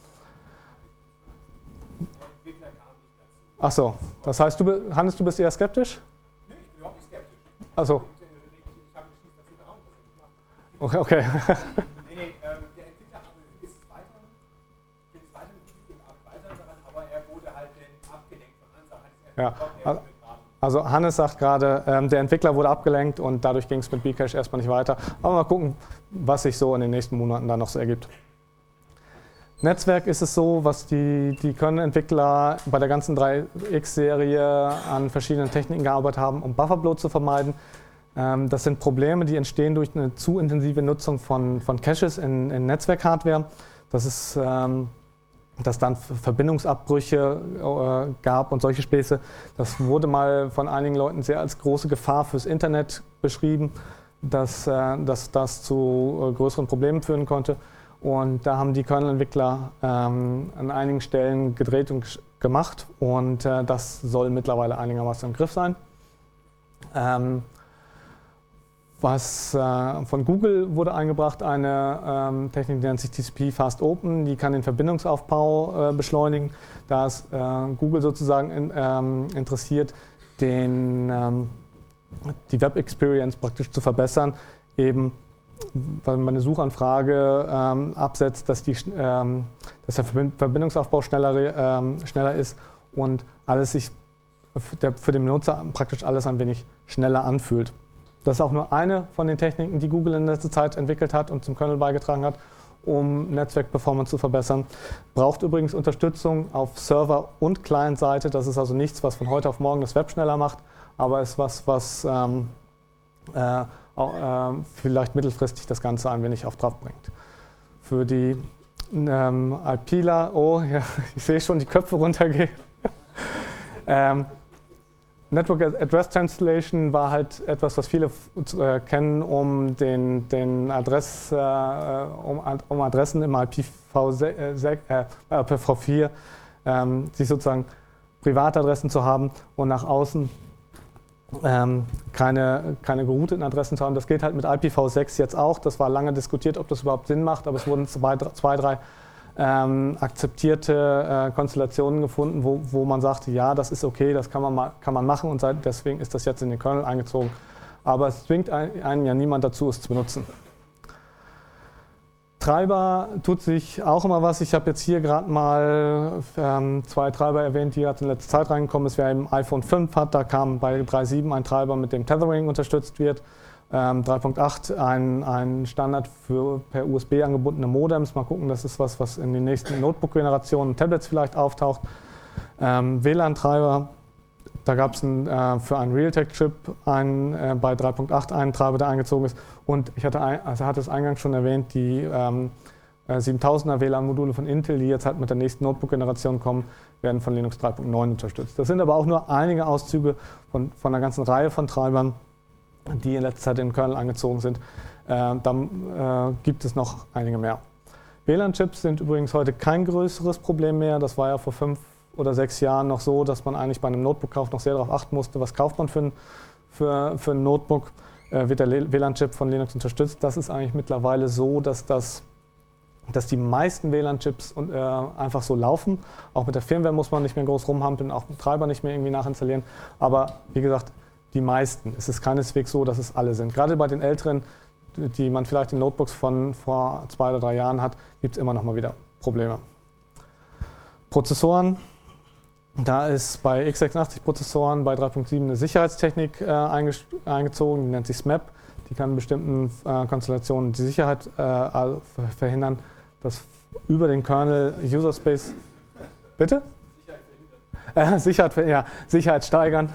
Ach so, das heißt, du, Hannes, du bist eher skeptisch? Nee, ich bin überhaupt nicht skeptisch. Also. Ich habe nichts dazu gehauen, was ich Okay, okay. Nee, nee, ähm, der Entwickler ist weiter, ist weiter und arbeitet weiter daran, aber er wurde halt abgelenkt von anderen Sachen. Ja, also Hannes sagt gerade, ähm, der Entwickler wurde abgelenkt und dadurch ging es mit Bcache erstmal nicht weiter. Aber mal gucken, was sich so in den nächsten Monaten da noch so ergibt. Netzwerk ist es so, was die, die Kernel-Entwickler bei der ganzen drei X-Serie an verschiedenen Techniken gearbeitet haben, um Bufferbloat zu vermeiden. Ähm, das sind Probleme, die entstehen durch eine zu intensive Nutzung von, von Caches in, in Netzwerk-Hardware. Das ist, ähm, dass dann Verbindungsabbrüche äh, gab und solche Späße. Das wurde mal von einigen Leuten sehr als große Gefahr fürs Internet beschrieben, dass, äh, dass das zu äh, größeren Problemen führen konnte. Und da haben die Kernel-Entwickler ähm, an einigen Stellen gedreht und gemacht und äh, das soll mittlerweile einigermaßen im Griff sein. Ähm, was äh, von Google wurde eingebracht, eine ähm, Technik, die nennt sich T C P Fast Open, die kann den Verbindungsaufbau äh, beschleunigen. Da ist äh, Google sozusagen in, ähm, interessiert, den, ähm, die Web Experience praktisch zu verbessern, eben weil man eine Suchanfrage ähm, absetzt, dass, die, ähm, dass der Verbindungsaufbau schneller, ähm, schneller ist und alles sich der, für den Benutzer praktisch alles ein wenig schneller anfühlt. Das ist auch nur eine von den Techniken, die Google in letzter Zeit entwickelt hat und zum Kernel beigetragen hat, um Netzwerkperformance zu verbessern. Braucht übrigens Unterstützung auf Server- und Client-Seite. Das ist also nichts, was von heute auf morgen das Web schneller macht, aber ist was, was ähm, äh, auch, äh, vielleicht mittelfristig das Ganze ein wenig auf Trab bringt. für die ähm, IPler, oh, ja, ich sehe schon die Köpfe runtergehen. ähm, Network Address Translation war halt etwas, was viele äh, kennen, um den, den Adress, äh, um, um Adressen im I P v vier ähm, sich sozusagen Privatadressen zu haben und nach außen ähm, keine, keine gerouteten Adressen zu haben. Das geht halt mit I P v sechs jetzt auch. Das war lange diskutiert, ob das überhaupt Sinn macht, aber es wurden zwei, zwei drei ähm, akzeptierte äh, Konstellationen gefunden, wo, wo man sagte, ja, das ist okay, das kann man, ma kann man machen und seit, deswegen ist das jetzt in den Kernel eingezogen. Aber es zwingt ein, einen ja niemand dazu, es zu benutzen. Treiber tut sich auch immer was. Ich habe jetzt hier gerade mal ähm, zwei Treiber erwähnt, die jetzt in letzter Zeit reingekommen ist. Wer im iPhone fünf hat, da kam bei drei Punkt sieben ein Treiber, mit dem Tethering unterstützt wird. Ähm, drei Punkt acht ein, ein Standard für per U S B angebundene Modems. Mal gucken, das ist was, was in den nächsten Notebook-Generationen, Tablets vielleicht auftaucht. Ähm, W L A N-Treiber. Da gab es äh, für einen Realtek-Chip äh, bei drei Punkt acht einen Treiber, der eingezogen ist. Und ich hatte, ein, also hatte es eingangs schon erwähnt, die ähm, äh, siebentausender W L A N-Module von Intel, die jetzt halt mit der nächsten Notebook-Generation kommen, werden von Linux drei Punkt neun unterstützt. Das sind aber auch nur einige Auszüge von, von einer ganzen Reihe von Treibern, die in letzter Zeit in den Kernel eingezogen sind. Äh, dann äh, gibt es noch einige mehr. W L A N-Chips sind übrigens heute kein größeres Problem mehr. Das war ja vor fünf oder sechs Jahren noch so, dass man eigentlich bei einem Notebook-Kauf noch sehr darauf achten musste, was kauft man für ein, für, für ein Notebook, äh, wird der W L A N-Chip von Linux unterstützt. Das ist eigentlich mittlerweile so, dass, das, dass die meisten W L A N-Chips äh, einfach so laufen. Auch mit der Firmware muss man nicht mehr groß rumhampeln, auch mit Treiber nicht mehr irgendwie nachinstallieren. Aber wie gesagt, die meisten. Es ist keineswegs so, dass es alle sind. Gerade bei den älteren, die man vielleicht in Notebooks von vor zwei oder drei Jahren hat, gibt es immer noch mal wieder Probleme. Prozessoren. Da ist bei x sechsundachtzig-Prozessoren bei drei Punkt sieben eine Sicherheitstechnik äh, eingezogen, die nennt sich S M A P. Die kann in bestimmten äh, Konstellationen die Sicherheit äh, verhindern, dass über den Kernel User Space. Bitte? Sicherheit, äh, Sicherheit, ja, Sicherheit steigern.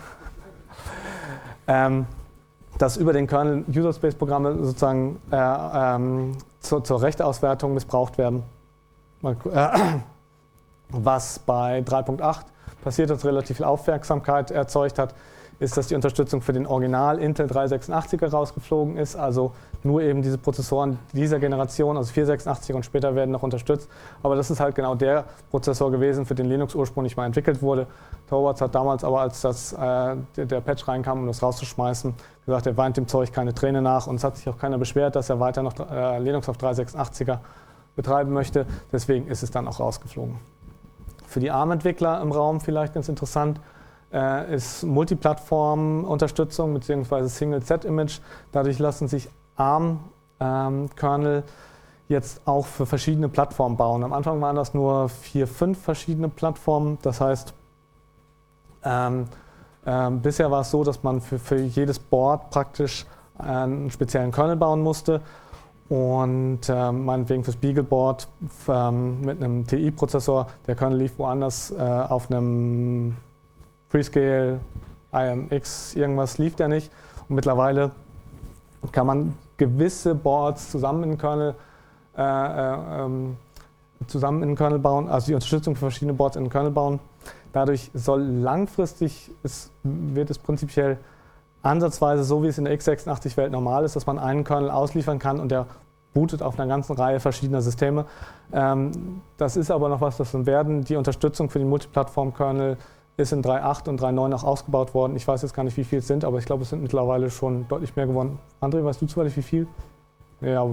ähm, dass über den Kernel User Space Programme sozusagen äh, ähm, zur, zur Rechteauswertung missbraucht werden. Mal, äh, was bei drei Punkt acht passiert, das relativ viel Aufmerksamkeit erzeugt hat, ist, dass die Unterstützung für den Original Intel drei sechsundachtziger rausgeflogen ist. Also nur eben diese Prozessoren dieser Generation, also vier sechsundachtziger und später werden noch unterstützt. Aber das ist halt genau der Prozessor gewesen, für den Linux ursprünglich mal entwickelt wurde. Torvalds hat damals aber, als das, äh, der, der Patch reinkam, um das rauszuschmeißen, gesagt, er weint dem Zeug keine Träne nach. Und es hat sich auch keiner beschwert, dass er weiter noch äh, Linux auf drei sechsundachtziger betreiben möchte. Deswegen ist es dann auch rausgeflogen. Für die ARM-Entwickler im Raum vielleicht ganz interessant äh, ist Multiplattform-Unterstützung bzw. Single-Z-Image. Dadurch lassen sich ARM-Kernel ähm, jetzt auch für verschiedene Plattformen bauen. Am Anfang waren das nur vier, fünf verschiedene Plattformen. Das heißt, ähm, ähm, bisher war es so, dass man für, für jedes Board praktisch äh, einen speziellen Kernel bauen musste. Und äh, meinetwegen fürs Beagleboard ähm, mit einem T I-Prozessor, der Kernel lief woanders äh, auf einem Freescale I M X, irgendwas lief der nicht. Und mittlerweile kann man gewisse Boards zusammen in den Kernel, äh, äh, ähm, zusammen in den Kernel bauen, also die Unterstützung für verschiedene Boards in den Kernel bauen. Dadurch soll langfristig, es, wird es prinzipiell ansatzweise so, wie es in der x sechsundachtzig-Welt normal ist, dass man einen Kernel ausliefern kann und der bootet auf einer ganzen Reihe verschiedener Systeme. Ähm, das ist aber noch was, das dann werden. Die Unterstützung für den Multiplattform-Kernel ist in drei Punkt acht und drei Punkt neun auch ausgebaut worden. Ich weiß jetzt gar nicht, wie viel es sind, aber ich glaube, es sind mittlerweile schon deutlich mehr geworden. André, weißt du zufällig, wie viel? Ja.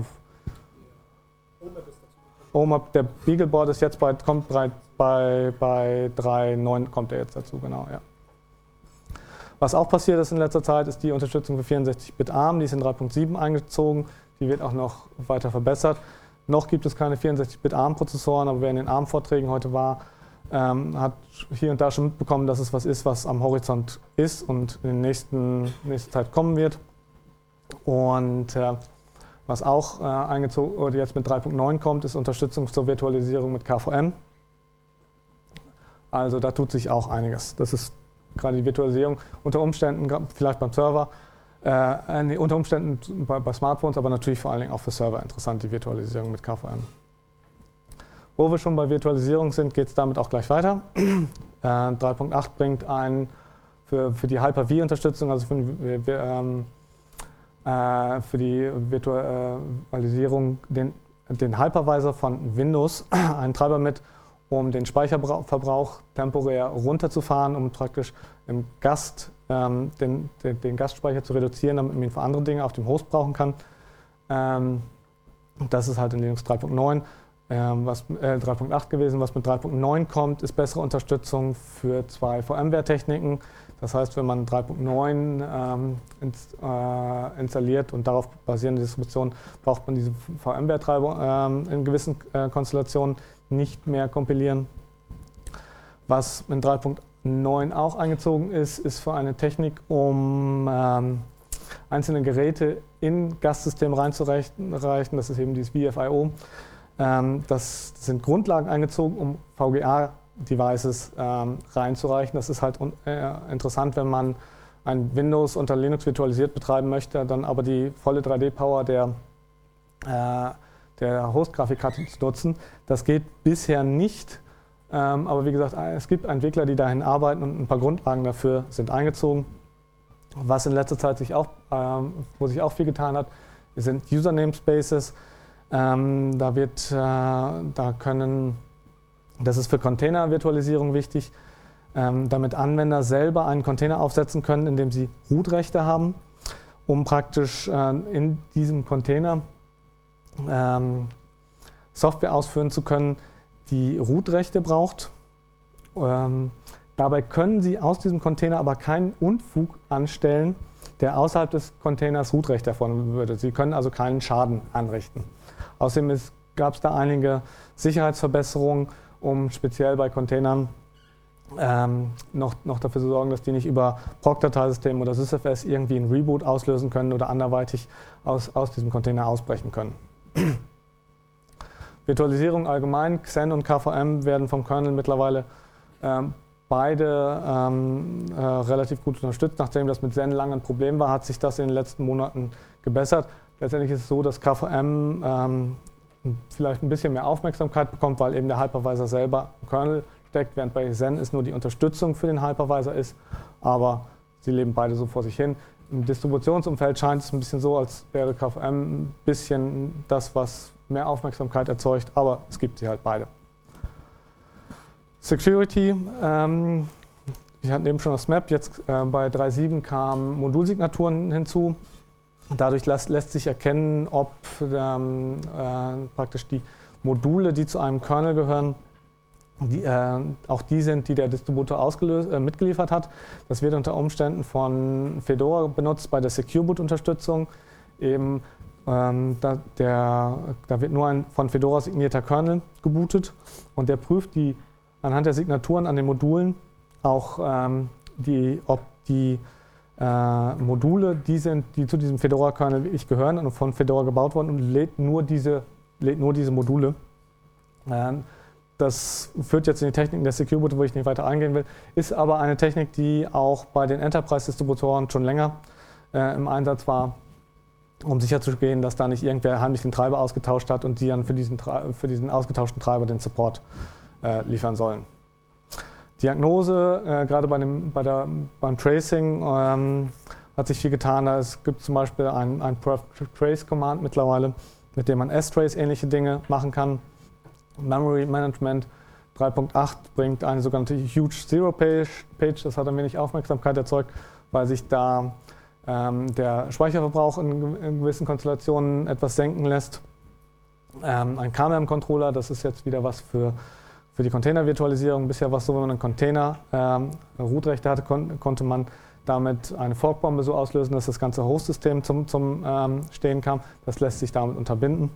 O M A P, der Beagleboard ist jetzt bei, kommt bei, bei, bei drei Punkt neun kommt er jetzt dazu, genau, ja. Was auch passiert ist in letzter Zeit, ist die Unterstützung für vierundsechzig Bit ARM, die ist in drei Punkt sieben eingezogen, die wird auch noch weiter verbessert. Noch gibt es keine vierundsechzig Bit ARM-Prozessoren, aber wer in den ARM-Vorträgen heute war, ähm, hat hier und da schon mitbekommen, dass es was ist, was am Horizont ist und in der nächsten nächsten Zeit kommen wird. Und äh, was auch äh, eingezogen oder jetzt mit drei Punkt neun kommt, ist Unterstützung zur Virtualisierung mit K V M. Also da tut sich auch einiges. Das ist gerade die Virtualisierung unter Umständen, vielleicht beim Server, äh, nee, unter Umständen bei, bei Smartphones, aber natürlich vor allen Dingen auch für Server interessant, die Virtualisierung mit K V M. Wo wir schon bei Virtualisierung sind, geht es damit auch gleich weiter. äh, drei Punkt acht bringt ein für, für die Hyper-V-Unterstützung, also für, ähm, äh, für die Virtualisierung, den, den Hypervisor von Windows, einen Treiber mit, um den Speicherverbrauch temporär runterzufahren, um praktisch im Gast, ähm, den, den, den Gastspeicher zu reduzieren, damit man ihn für andere Dinge auf dem Host brauchen kann. Ähm, das ist halt in Linux drei Punkt neun, ähm, was, äh, drei Punkt acht gewesen. Was mit drei Punkt neun kommt, ist bessere Unterstützung für zwei VMware-Techniken. Das heißt, wenn man drei Punkt neun ähm, ins, äh, installiert und darauf basierende Distribution, braucht man diese VMware-Treiber ähm, in gewissen äh, Konstellationen nicht mehr kompilieren. Was in drei Punkt neun auch eingezogen ist, ist für eine Technik, um ähm, einzelne Geräte in Gastsystem reinzureichen. Das ist eben dieses V F I O. Ähm, das sind Grundlagen eingezogen, um V G A-Devices ähm, reinzureichen. Das ist halt äh, interessant, wenn man ein Windows unter Linux virtualisiert betreiben möchte, dann aber die volle drei D-Power der äh, der Host-Grafikkarte zu nutzen. Das geht bisher nicht, ähm, aber wie gesagt, es gibt Entwickler, die dahin arbeiten und ein paar Grundlagen dafür sind eingezogen. Was in letzter Zeit sich auch, ähm, wo sich auch viel getan hat, sind User-Namespaces. Ähm, da wird, äh, da können, das ist für Container-Virtualisierung wichtig, ähm, damit Anwender selber einen Container aufsetzen können, indem sie Root-Rechte haben, um praktisch äh, in diesem Container Ähm, Software ausführen zu können, die Root-Rechte braucht. Ähm, dabei können Sie aus diesem Container aber keinen Unfug anstellen, der außerhalb des Containers Root-Rechte erfordern würde. Sie können also keinen Schaden anrichten. Außerdem gab es da einige Sicherheitsverbesserungen, um speziell bei Containern ähm, noch, noch dafür zu sorgen, dass die nicht über Proc-Dateisystemen oder SysFS irgendwie einen Reboot auslösen können oder anderweitig aus, aus diesem Container ausbrechen können. Virtualisierung allgemein, Xen und K V M werden vom Kernel mittlerweile ähm, beide ähm, äh, relativ gut unterstützt. Nachdem das mit Xen lange ein Problem war, hat sich das in den letzten Monaten gebessert. Letztendlich ist es so, dass K V M ähm, vielleicht ein bisschen mehr Aufmerksamkeit bekommt, weil eben der Hypervisor selber im Kernel steckt, während bei Xen es nur die Unterstützung für den Hypervisor ist. Aber sie leben beide so vor sich hin. Im Distributionsumfeld scheint es ein bisschen so, als wäre K V M ein bisschen das, was mehr Aufmerksamkeit erzeugt, aber es gibt sie halt beide. Security, ähm, ich hatte eben schon das Map, jetzt äh, bei drei Punkt sieben kamen Modulsignaturen hinzu. Dadurch lässt, lässt sich erkennen, ob ähm, äh, praktisch die Module, die zu einem Kernel gehören, Die, äh, auch die sind, die der Distributor ausgelöst, äh, mitgeliefert hat. Das wird unter Umständen von Fedora benutzt bei der Secure Boot-Unterstützung. Eben, ähm, da, der, da wird nur ein von Fedora signierter Kernel gebootet und der prüft die anhand der Signaturen an den Modulen auch, ähm, die, ob die äh, Module, die, sind, die zu diesem Fedora-Kernel wirklich gehören und von Fedora gebaut wurden und lädt nur diese, lädt nur diese Module. Ähm, Das führt jetzt in die Techniken der Secure Boot, wo ich nicht weiter eingehen will, ist aber eine Technik, die auch bei den Enterprise-Distributoren schon länger äh, im Einsatz war, um sicherzugehen, dass da nicht irgendwer heimlich den Treiber ausgetauscht hat und die dann für diesen, für diesen ausgetauschten Treiber den Support äh, liefern sollen. Diagnose, äh, gerade bei dem, bei der, beim Tracing ähm, hat sich viel getan. Es gibt zum Beispiel ein, ein Perf-Trace-Command mittlerweile, mit dem man S-Trace ähnliche Dinge machen kann. Memory Management drei Punkt acht bringt eine sogenannte Huge Zero Page. Das hat ein wenig Aufmerksamkeit erzeugt, weil sich da ähm, der Speicherverbrauch in, in gewissen Konstellationen etwas senken lässt. Ähm, ein K M M-Controller, das ist jetzt wieder was für, für die Container-Virtualisierung. Bisher war es so, wenn man einen Container ähm, Root-Rechte hatte, kon konnte man damit eine Forkbombe so auslösen, dass das ganze Host-System zum, zum ähm, Stehen kam. Das lässt sich damit unterbinden.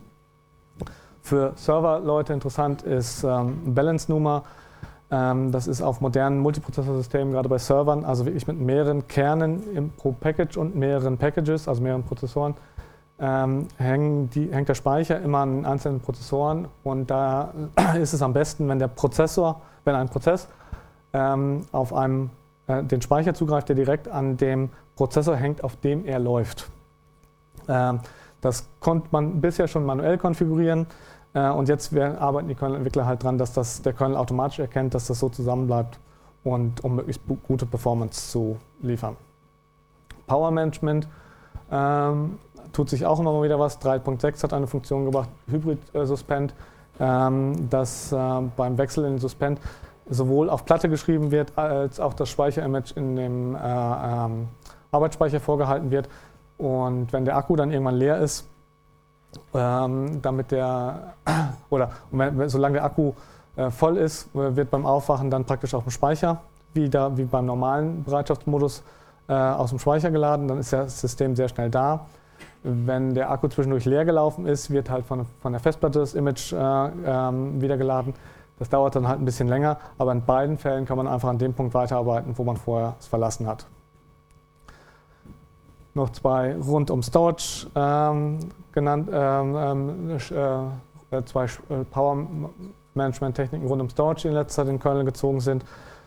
Für Server-Leute interessant ist ähm, Balance-Nummer. Ähm, das ist auf modernen Multiprozessorsystemen, gerade bei Servern, also wirklich mit mehreren Kernen im, pro Package und mehreren Packages, also mehreren Prozessoren, ähm, hängen die, hängt der Speicher immer an einzelnen Prozessoren. Und da ist es am besten, wenn der Prozessor, wenn ein Prozess ähm, auf einem, äh, den Speicher zugreift, der direkt an dem Prozessor hängt, auf dem er läuft. Ähm, Das konnte man bisher schon manuell konfigurieren. Äh, und jetzt wir, arbeiten die Kernel-Entwickler halt dran, dass das, der Kernel automatisch erkennt, dass das so zusammen bleibt und um möglichst gute Performance zu liefern. Power Management ähm, tut sich auch immer mal wieder was. drei Punkt sechs hat eine Funktion gebracht, Hybrid äh, Suspend, ähm, dass äh, beim Wechsel in den Suspend sowohl auf Platte geschrieben wird, als auch das Speicherimage in dem äh, ähm, Arbeitsspeicher vorgehalten wird. Und wenn der Akku dann irgendwann leer ist, ähm, damit der, oder wenn, solange der Akku äh, voll ist, wird beim Aufwachen dann praktisch auf dem Speicher, wie, da, wie beim normalen Bereitschaftsmodus, äh, aus dem Speicher geladen. Dann ist das System sehr schnell da. Wenn der Akku zwischendurch leer gelaufen ist, wird halt von, von der Festplatte das Image äh, ähm, wieder geladen. Das dauert dann halt ein bisschen länger, aber in beiden Fällen kann man einfach an dem Punkt weiterarbeiten, wo man vorher es verlassen hat. Noch zwei rund um Storage ähm, genannt, ähm, äh, zwei äh, Power Management Techniken rund um Storage, die in letzter Zeit in den Kernel gezogen sind.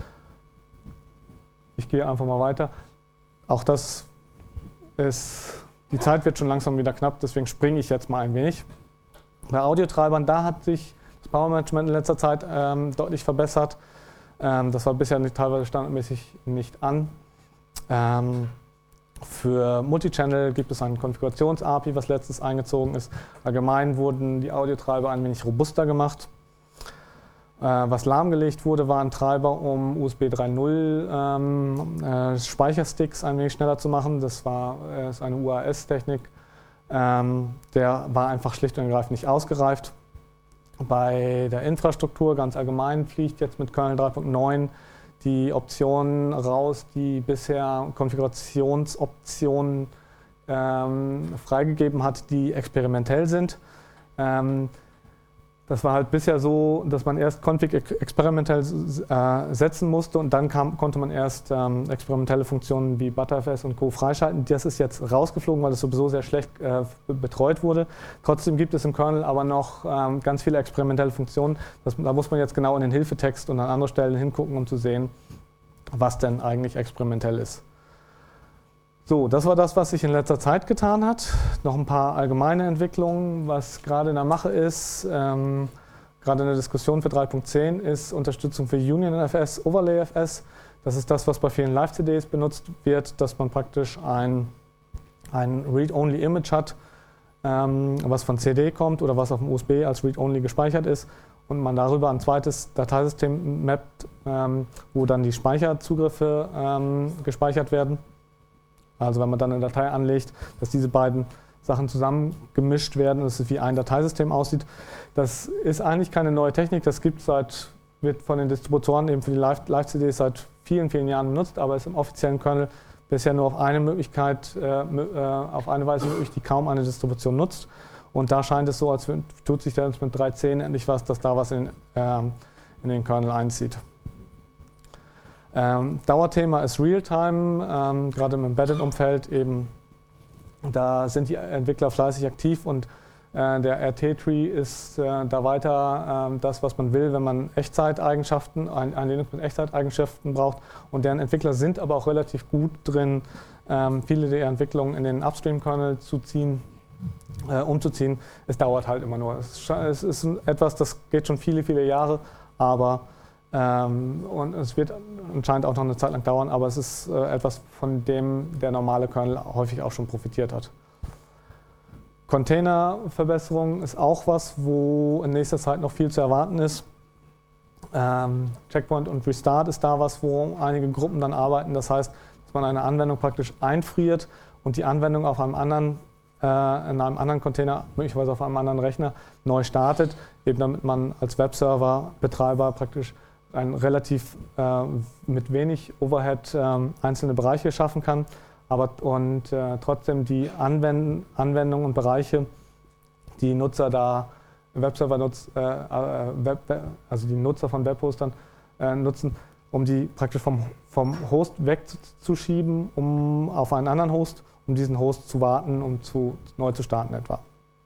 Ich gehe einfach mal weiter. Auch das ist, die Zeit wird schon langsam wieder knapp, deswegen springe ich jetzt mal ein wenig. Bei Audiotreibern, da hat sich das Power Management in letzter Zeit ähm, deutlich verbessert. Ähm, das war bisher nicht, teilweise standardmäßig nicht an. Ähm, für Multichannel gibt es ein Konfigurations-A P I, was letztens eingezogen ist. Allgemein wurden die Audiotreiber ein wenig robuster gemacht. Äh, was lahmgelegt wurde, waren Treiber, um U S B drei Punkt null ähm, äh, Speichersticks ein wenig schneller zu machen. Das war äh, ist eine U A S-Technik. Ähm, der war einfach schlicht und ergreifend nicht ausgereift. Bei der Infrastruktur ganz allgemein fliegt jetzt mit Kernel drei Punkt neun die Optionen raus, die bisher Konfigurationsoptionen ähm, freigegeben hat, die experimentell sind. Ähm, das war halt bisher so, dass man erst Config experimentell äh, setzen musste und dann kam, konnte man erst ähm, experimentelle Funktionen wie ButterFS und Co. freischalten. Das ist jetzt rausgeflogen, weil es sowieso sehr schlecht äh, betreut wurde. Trotzdem gibt es im Kernel aber noch ähm, ganz viele experimentelle Funktionen. Das, da muss man jetzt genau in den Hilfetext und an andere Stellen hingucken, um zu sehen, was denn eigentlich experimentell ist. So, das war das, was sich in letzter Zeit getan hat. Noch ein paar allgemeine Entwicklungen, was gerade in der Mache ist. Ähm, gerade in der Diskussion für drei Punkt zehn ist Unterstützung für UnionFS, OverlayFS. Das ist das, was bei vielen Live-C Ds benutzt wird, dass man praktisch ein, ein Read-Only-Image hat, ähm, was von C D kommt oder was auf dem U S B als Read-Only gespeichert ist und man darüber ein zweites Dateisystem mappt, ähm, wo dann die Speicherzugriffe ähm, gespeichert werden. Also wenn man dann eine Datei anlegt, dass diese beiden Sachen zusammengemischt werden, dass es wie ein Dateisystem aussieht. Das ist eigentlich keine neue Technik, das gibt seit, wird von den Distributoren eben für die Live-C Ds seit vielen, vielen Jahren benutzt, aber ist im offiziellen Kernel bisher nur auf eine Möglichkeit, äh, auf eine Weise möglich, die kaum eine Distribution nutzt. Und da scheint es so, als tut sich da jetzt mit drei Punkt zehn endlich was, dass da was in, ähm, in den Kernel einzieht. Ähm, Dauerthema ist Realtime, ähm, gerade im Embedded-Umfeld eben, da sind die Entwickler fleißig aktiv und äh, der R T-Tree ist äh, da weiter äh, das, was man will, wenn man Echtzeiteigenschaften, ein, ein Linux mit Echtzeiteigenschaften braucht und deren Entwickler sind aber auch relativ gut drin, ähm, viele der Entwicklungen in den Upstream-Kernel zu ziehen, äh, umzuziehen. Es dauert halt immer nur. Es, es ist etwas, das geht schon viele, viele Jahre, aber Ähm, und es wird anscheinend auch noch eine Zeit lang dauern, aber es ist äh, etwas, von dem der normale Kernel häufig auch schon profitiert hat. Containerverbesserung ist auch was, wo in nächster Zeit noch viel zu erwarten ist. Ähm, Checkpoint und Restart ist da was, wo einige Gruppen dann arbeiten. Das heißt, dass man eine Anwendung praktisch einfriert und die Anwendung auf einem anderen, äh, in einem anderen Container, möglicherweise auf einem anderen Rechner, neu startet, eben damit man als Webserver-Betreiber praktisch ein relativ äh, mit wenig Overhead äh, einzelne Bereiche schaffen kann, aber und äh, trotzdem die Anwend Anwendungen und Bereiche, die Nutzer da, Webserver nutz, äh, Web, also die Nutzer von Webhostern äh, nutzen, um die praktisch vom, vom Host wegzuschieben, um auf einen anderen Host, um diesen Host zu warten, um zu, neu zu starten etwa.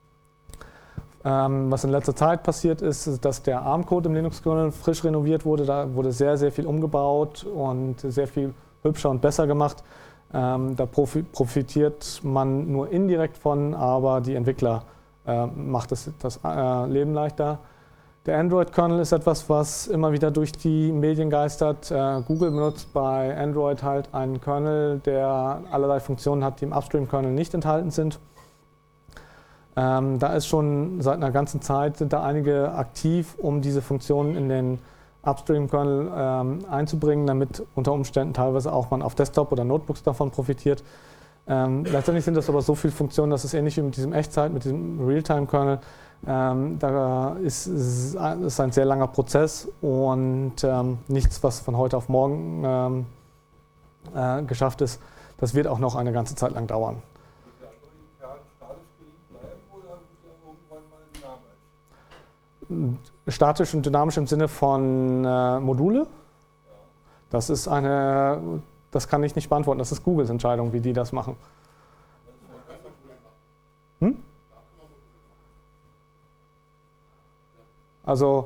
Ähm, was in letzter Zeit passiert ist, ist, dass der ARM-Code im Linux-Kernel frisch renoviert wurde. Da wurde sehr, sehr viel umgebaut und sehr viel hübscher und besser gemacht. Ähm, da profi profitiert man nur indirekt von, aber die Entwickler äh, macht es das äh, Leben leichter. Der Android-Kernel ist etwas, was immer wieder durch die Medien geistert. Äh, Google benutzt bei Android halt einen Kernel, der allerlei Funktionen hat, die im Upstream-Kernel nicht enthalten sind. Ähm, da ist schon seit einer ganzen Zeit, sind da einige aktiv, um diese Funktionen in den Upstream-Kernel ähm, einzubringen, damit unter Umständen teilweise auch man auf Desktop oder Notebooks davon profitiert. Ähm, letztendlich sind das aber so viele Funktionen, dass es ähnlich wie mit diesem Echtzeit, mit diesem Realtime-Kernel, ähm, da ist es ist ein sehr langer Prozess und ähm, nichts, was von heute auf morgen ähm, äh, geschafft ist. Das wird auch noch eine ganze Zeit lang dauern. Statisch und dynamisch im Sinne von äh, Module? Das ist eine, das kann ich nicht beantworten, das ist Googles Entscheidung, wie die das machen. Hm? Also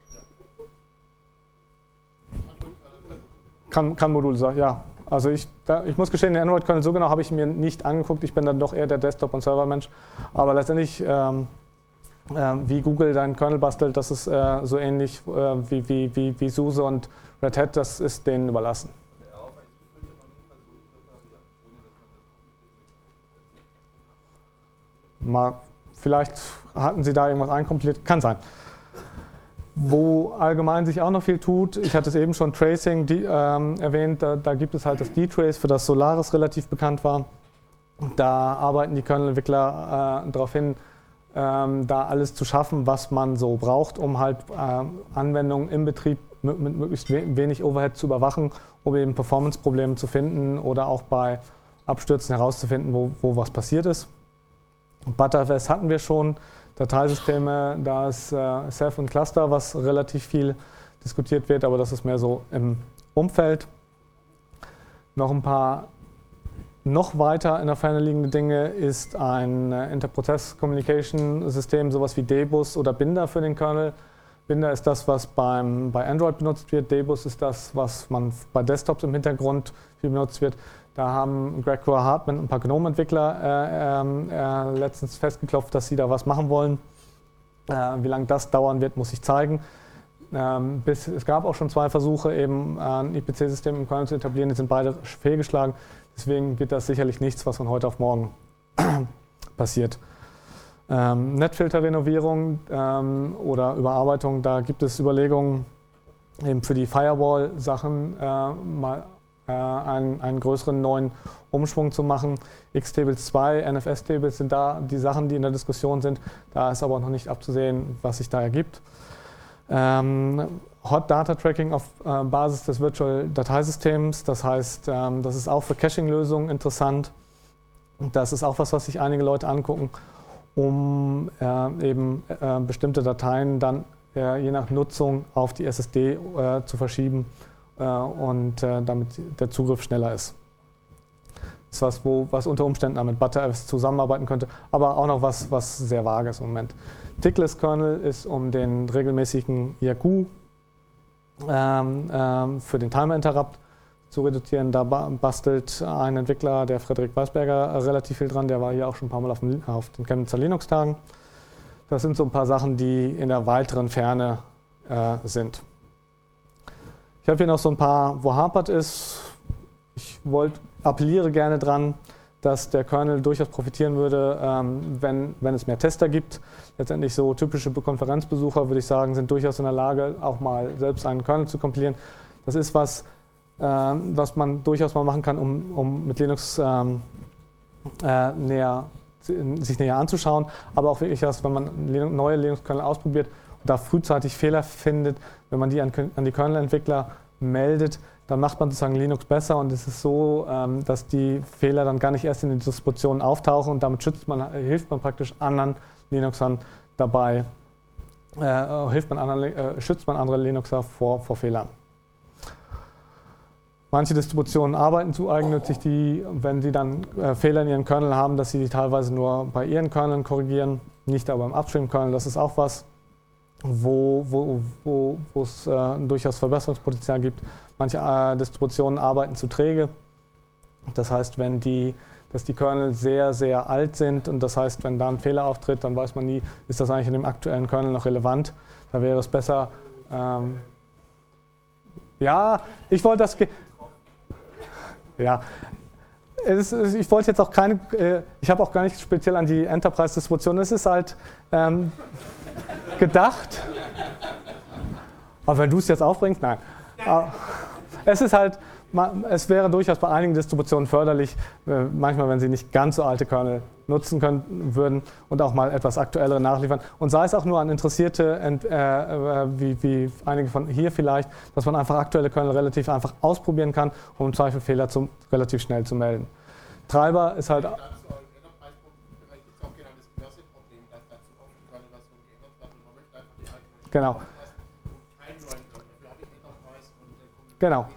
kann, kann Module sein, ja. Also ich, da, ich muss gestehen, den Android-Kernel so genau habe ich mir nicht angeguckt, ich bin dann doch eher der Desktop- und Server-Mensch, aber letztendlich ähm, wie Google deinen Kernel bastelt, das ist äh, so ähnlich äh, wie, wie, wie, wie SUSE und Red Hat, das ist denen überlassen. Mal, vielleicht hatten Sie da irgendwas einkompiliert, kann sein. Wo allgemein sich auch noch viel tut, ich hatte es eben schon Tracing die, ähm, erwähnt, da, da gibt es halt das D-Trace, für das Solaris relativ bekannt war. Da arbeiten die Kernel-Entwickler äh, darauf hin, Ähm, da alles zu schaffen, was man so braucht, um halt äh, Anwendungen im Betrieb mit, mit möglichst wenig Overhead zu überwachen, um eben Performance-Probleme zu finden oder auch bei Abstürzen herauszufinden, wo, wo was passiert ist. ButterFS hatten wir schon, Dateisysteme, da ist äh, Ceph und Cluster, was relativ viel diskutiert wird, aber das ist mehr so im Umfeld. Noch ein paar Noch weiter in der Ferne liegende Dinge ist ein Inter-Prozess-Communication-System, sowas wie Dbus oder Binder für den Kernel. Binder ist das, was beim, bei Android benutzt wird. Dbus ist das, was man bei Desktops im Hintergrund viel benutzt wird. Da haben Greg Hartman und ein paar GNOME-Entwickler äh, äh, letztens festgeklopft, dass sie da was machen wollen. Äh, wie lange das dauern wird, muss ich zeigen. Ähm, bis, es gab auch schon zwei Versuche, eben ein I P C-System im Kernel zu etablieren. Die sind beide fehlgeschlagen. Deswegen wird das sicherlich nichts, was von heute auf morgen passiert. Ähm, Netfilter-Renovierung ähm, oder Überarbeitung, da gibt es Überlegungen, eben für die Firewall-Sachen äh, mal äh, einen, einen größeren neuen Umschwung zu machen. X-Tables zwei, N F S-Tables sind da die Sachen, die in der Diskussion sind. Da ist aber noch nicht abzusehen, was sich da ergibt. Ähm, Hot Data Tracking auf äh, Basis des Virtual Dateisystems, das heißt, ähm, das ist auch für Caching-Lösungen interessant. Das ist auch was, was sich einige Leute angucken, um äh, eben äh, bestimmte Dateien dann äh, je nach Nutzung auf die S S D äh, zu verschieben äh, und äh, damit der Zugriff schneller ist. Das ist was, wo, was unter Umständen mit ButterFS zusammenarbeiten könnte, aber auch noch was, was sehr vage ist im Moment. Tickless-Kernel ist um den regelmäßigen I A Q ähm, ähm, für den Timer-Interrupt zu reduzieren. Da bastelt ein Entwickler, der Frederik Weisberger, relativ viel dran. Der war hier auch schon ein paar Mal auf den, auf den Chemnitzer Linux-Tagen. Das sind so ein paar Sachen, die in der weiteren Ferne äh, sind. Ich habe hier noch so ein paar, wo hapert ist. Ich wollt, appelliere gerne dran, dass der Kernel durchaus profitieren würde, ähm, wenn, wenn es mehr Tester gibt. Letztendlich so typische Konferenzbesucher, würde ich sagen, sind durchaus in der Lage, auch mal selbst einen Kernel zu kompilieren. Das ist was, ähm, was man durchaus mal machen kann, um, um mit Linux ähm, äh, näher, sich näher anzuschauen. Aber auch wirklich was, wenn man neue Linux-Kernel ausprobiert und da frühzeitig Fehler findet, wenn man die an, an die Kernel-Entwickler meldet, dann macht man sozusagen Linux besser und es ist so, ähm, dass die Fehler dann gar nicht erst in den Distributionen auftauchen und damit schützt man, hilft man praktisch anderen Linuxern dabei, äh, hilft man anderen, äh, schützt man andere Linuxer vor, vor Fehlern. Manche Distributionen arbeiten zu eigennützig, die, wenn sie dann äh, Fehler in ihren Kernel haben, dass sie die teilweise nur bei ihren Kerneln korrigieren, nicht aber im Upstream-Kernel. Das ist auch was, wo, wo, wo, wo es äh, durchaus Verbesserungspotenzial gibt. Manche äh, Distributionen arbeiten zu träge. Das heißt, wenn die dass die Kernel sehr, sehr alt sind und das heißt, wenn da ein Fehler auftritt, dann weiß man nie, ist das eigentlich in dem aktuellen Kernel noch relevant. Da wäre es besser, ähm, ja, ich wollte das, ja, es ist, ich wollte jetzt auch keine, äh, ich habe auch gar nicht speziell an die Enterprise-Distribution, es ist halt ähm, gedacht, aber wenn du es jetzt aufbringst, nein. Aber es ist halt, es wäre durchaus bei einigen Distributionen förderlich, manchmal, wenn sie nicht ganz so alte Kernel nutzen können würden und auch mal etwas aktuellere nachliefern. Und sei es auch nur an Interessierte, äh, wie, wie einige von hier vielleicht, dass man einfach aktuelle Kernel relativ einfach ausprobieren kann, um im Zweifel Fehler zum, relativ schnell zu melden. Treiber ist halt... Genau. Genau.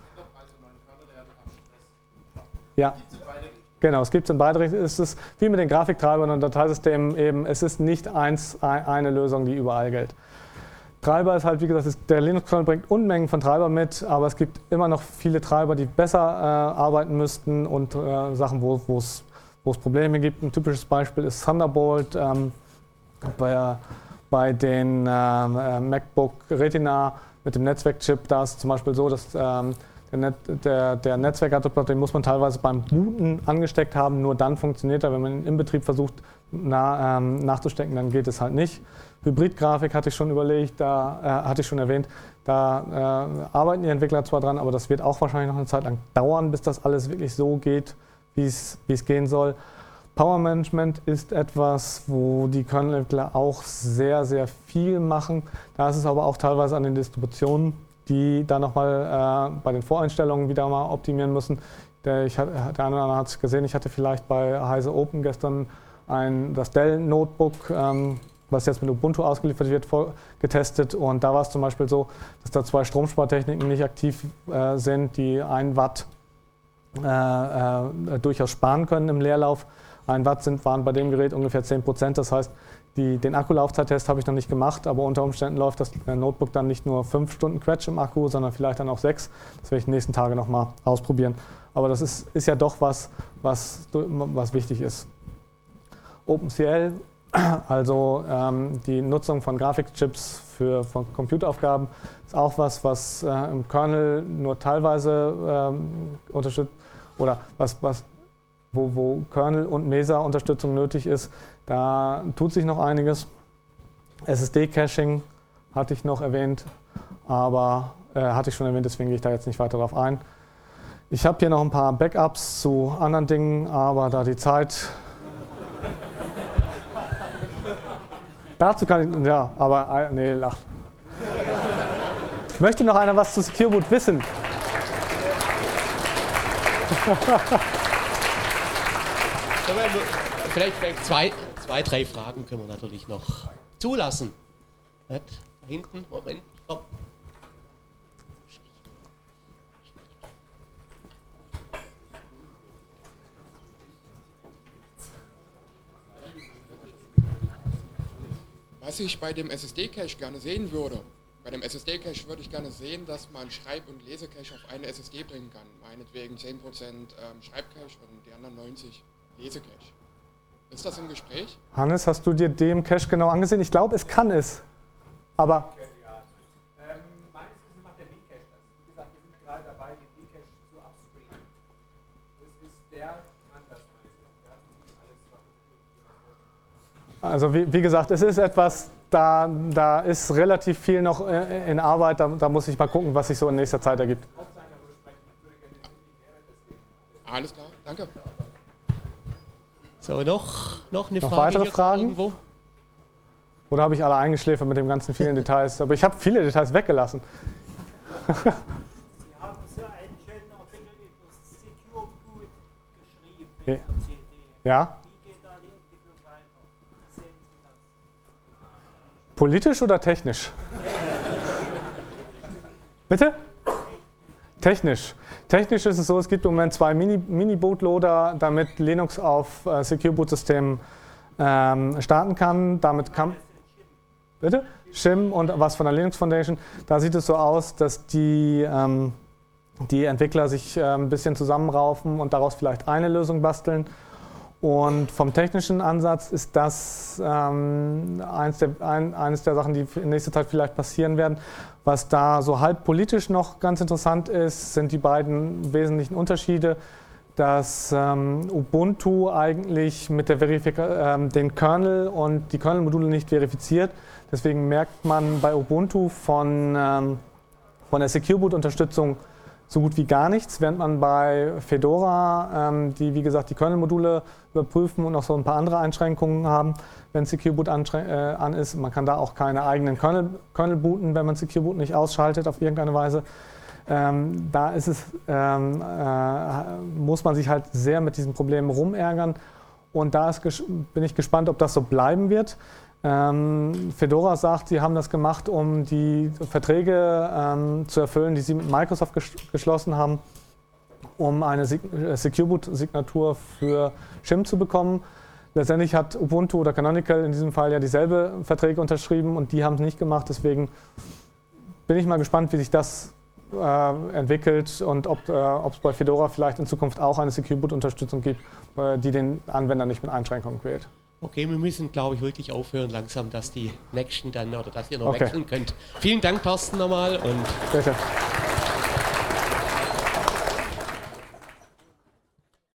Ja, genau, es gibt es in beide Richtungen. Es ist wie mit den Grafiktreibern und Dateisystemen eben, es ist nicht eins, eine Lösung, die überall gilt. Treiber ist halt, wie gesagt, ist, der Linux-Kernel bringt Unmengen von Treibern mit, aber es gibt immer noch viele Treiber, die besser äh, arbeiten müssten und äh, Sachen, wo es Probleme gibt. Ein typisches Beispiel ist Thunderbolt. Ähm, bei, bei den äh, MacBook Retina mit dem Netzwerkchip, da ist es zum Beispiel so, dass ähm, Der, Net, der, der Netzwerkadapter, den muss man teilweise beim Booten angesteckt haben, nur dann funktioniert er. Wenn man ihn im Betrieb versucht na, ähm, nachzustecken, dann geht es halt nicht. Hybridgrafik hatte ich schon überlegt, da äh, hatte ich schon erwähnt, da äh, arbeiten die Entwickler zwar dran, aber das wird auch wahrscheinlich noch eine Zeit lang dauern, bis das alles wirklich so geht, wie es gehen soll. Power Management ist etwas, wo die Kernel-Entwickler auch sehr, sehr viel machen. Da ist es aber auch teilweise an den Distributionen, die da nochmal äh, bei den Voreinstellungen wieder mal optimieren müssen. Der, ich, der eine oder andere hat es gesehen, ich hatte vielleicht bei Heise Open gestern ein, das Dell-Notebook, ähm, was jetzt mit Ubuntu ausgeliefert wird, vor, getestet. Und da war es zum Beispiel so, dass da zwei Stromspartechniken nicht aktiv äh, sind, die ein Watt äh, äh, durchaus sparen können im Leerlauf. Ein Watt sind, waren bei dem Gerät ungefähr zehn Prozent. Das heißt, Die, den Akkulaufzeittest habe ich noch nicht gemacht, aber unter Umständen läuft das Notebook dann nicht nur fünf Stunden Quetsch im Akku, sondern vielleicht dann auch sechs. Das werde ich die nächsten Tage nochmal ausprobieren. Aber das ist, ist ja doch was, was, was wichtig ist. OpenCL, also ähm, die Nutzung von Grafikchips für von Computeraufgaben, ist auch was, was äh, im Kernel nur teilweise ähm, unterstützt oder was, was Wo, wo Kernel- und Mesa-Unterstützung nötig ist. Da tut sich noch einiges. S S D-Caching hatte ich noch erwähnt, aber äh, hatte ich schon erwähnt, deswegen gehe ich da jetzt nicht weiter drauf ein. Ich habe hier noch ein paar Backups zu anderen Dingen, aber da die Zeit... Dazu kann ich... Ja, aber... Nee, lach. Möchte noch einer was zu Secure Boot wissen? Vielleicht, vielleicht zwei, zwei, drei Fragen können wir natürlich noch zulassen. Da hinten, Moment, komm. Was ich bei dem S S D-Cache gerne sehen würde, bei dem S S D-Cache würde ich gerne sehen, dass man Schreib- und Lesecache auf eine S S D bringen kann. Meinetwegen zehn Prozent ähm, Schreibcache und die anderen neunzig Lesecache. Ist das im Gespräch? Hannes, hast du dir den Cache genau angesehen? Ich glaube, es kann es. Aber... Ähm, meines Wissens macht der V-Cache das. Wie gesagt, wir sind gerade dabei, den V-Cache zu upstreamen. Das ist der anders meines Wissens. Also wie, wie gesagt, es ist etwas, da, da ist relativ viel noch in Arbeit. Da, da muss ich mal gucken, was sich so in nächster Zeit ergibt. Alles klar, danke. So, noch, noch eine noch Frage. weitere Fragen? Irgendwo? Oder habe ich alle eingeschläfert mit den ganzen vielen Details? Aber ich habe viele Details weggelassen. Sie haben so einen schönen Artikel über Secure Boot geschrieben in der C D. Ja? Wie geht da die Entwicklung weiter? Wie sehen Sie das? Politisch oder technisch? Bitte? Technisch. Technisch ist es so, es gibt im Moment zwei Mini-Bootloader, damit Linux auf äh, Secure-Boot-Systemen ähm, starten kann. Damit kann... Bitte? Shim und was von der Linux Foundation. Da sieht es so aus, dass die, ähm, die Entwickler sich äh, ein bisschen zusammenraufen und daraus vielleicht eine Lösung basteln. Und vom technischen Ansatz ist das ähm, eines, der, ein, eines der Sachen, die in nächster Zeit vielleicht passieren werden. Was da so halb politisch noch ganz interessant ist, sind die beiden wesentlichen Unterschiede, dass ähm, Ubuntu eigentlich mit der Verifika ähm, den Kernel und die Kernel-Module nicht verifiziert. Deswegen merkt man bei Ubuntu von, ähm, von der Secure-Boot-Unterstützung so gut wie gar nichts, während man bei Fedora, ähm, die wie gesagt die Kernel-Module überprüfen und noch so ein paar andere Einschränkungen haben, wenn Secure Boot an, äh, an ist. Man kann da auch keine eigenen Kernel, Kernel booten, wenn man Secure Boot nicht ausschaltet auf irgendeine Weise. Ähm, da ist es, ähm, äh, muss man sich halt sehr mit diesen Problemen rumärgern. Und da ist, bin ich gespannt, ob das so bleiben wird. Ähm, Fedora sagt, sie haben das gemacht, um die Verträge ähm, zu erfüllen, die sie mit Microsoft ges geschlossen haben, um eine Secure-Boot-Signatur für Shim zu bekommen. Letztendlich hat Ubuntu oder Canonical in diesem Fall ja dieselbe Verträge unterschrieben und die haben es nicht gemacht. Deswegen bin ich mal gespannt, wie sich das äh, entwickelt und ob es äh, bei Fedora vielleicht in Zukunft auch eine Secure-Boot-Unterstützung gibt, äh, die den Anwender nicht mit Einschränkungen quält. Okay, wir müssen, glaube ich, wirklich aufhören langsam, dass die Nächsten dann oder dass ihr noch Okay. wechseln könnt. Vielen Dank, Thorsten, nochmal und Bitte.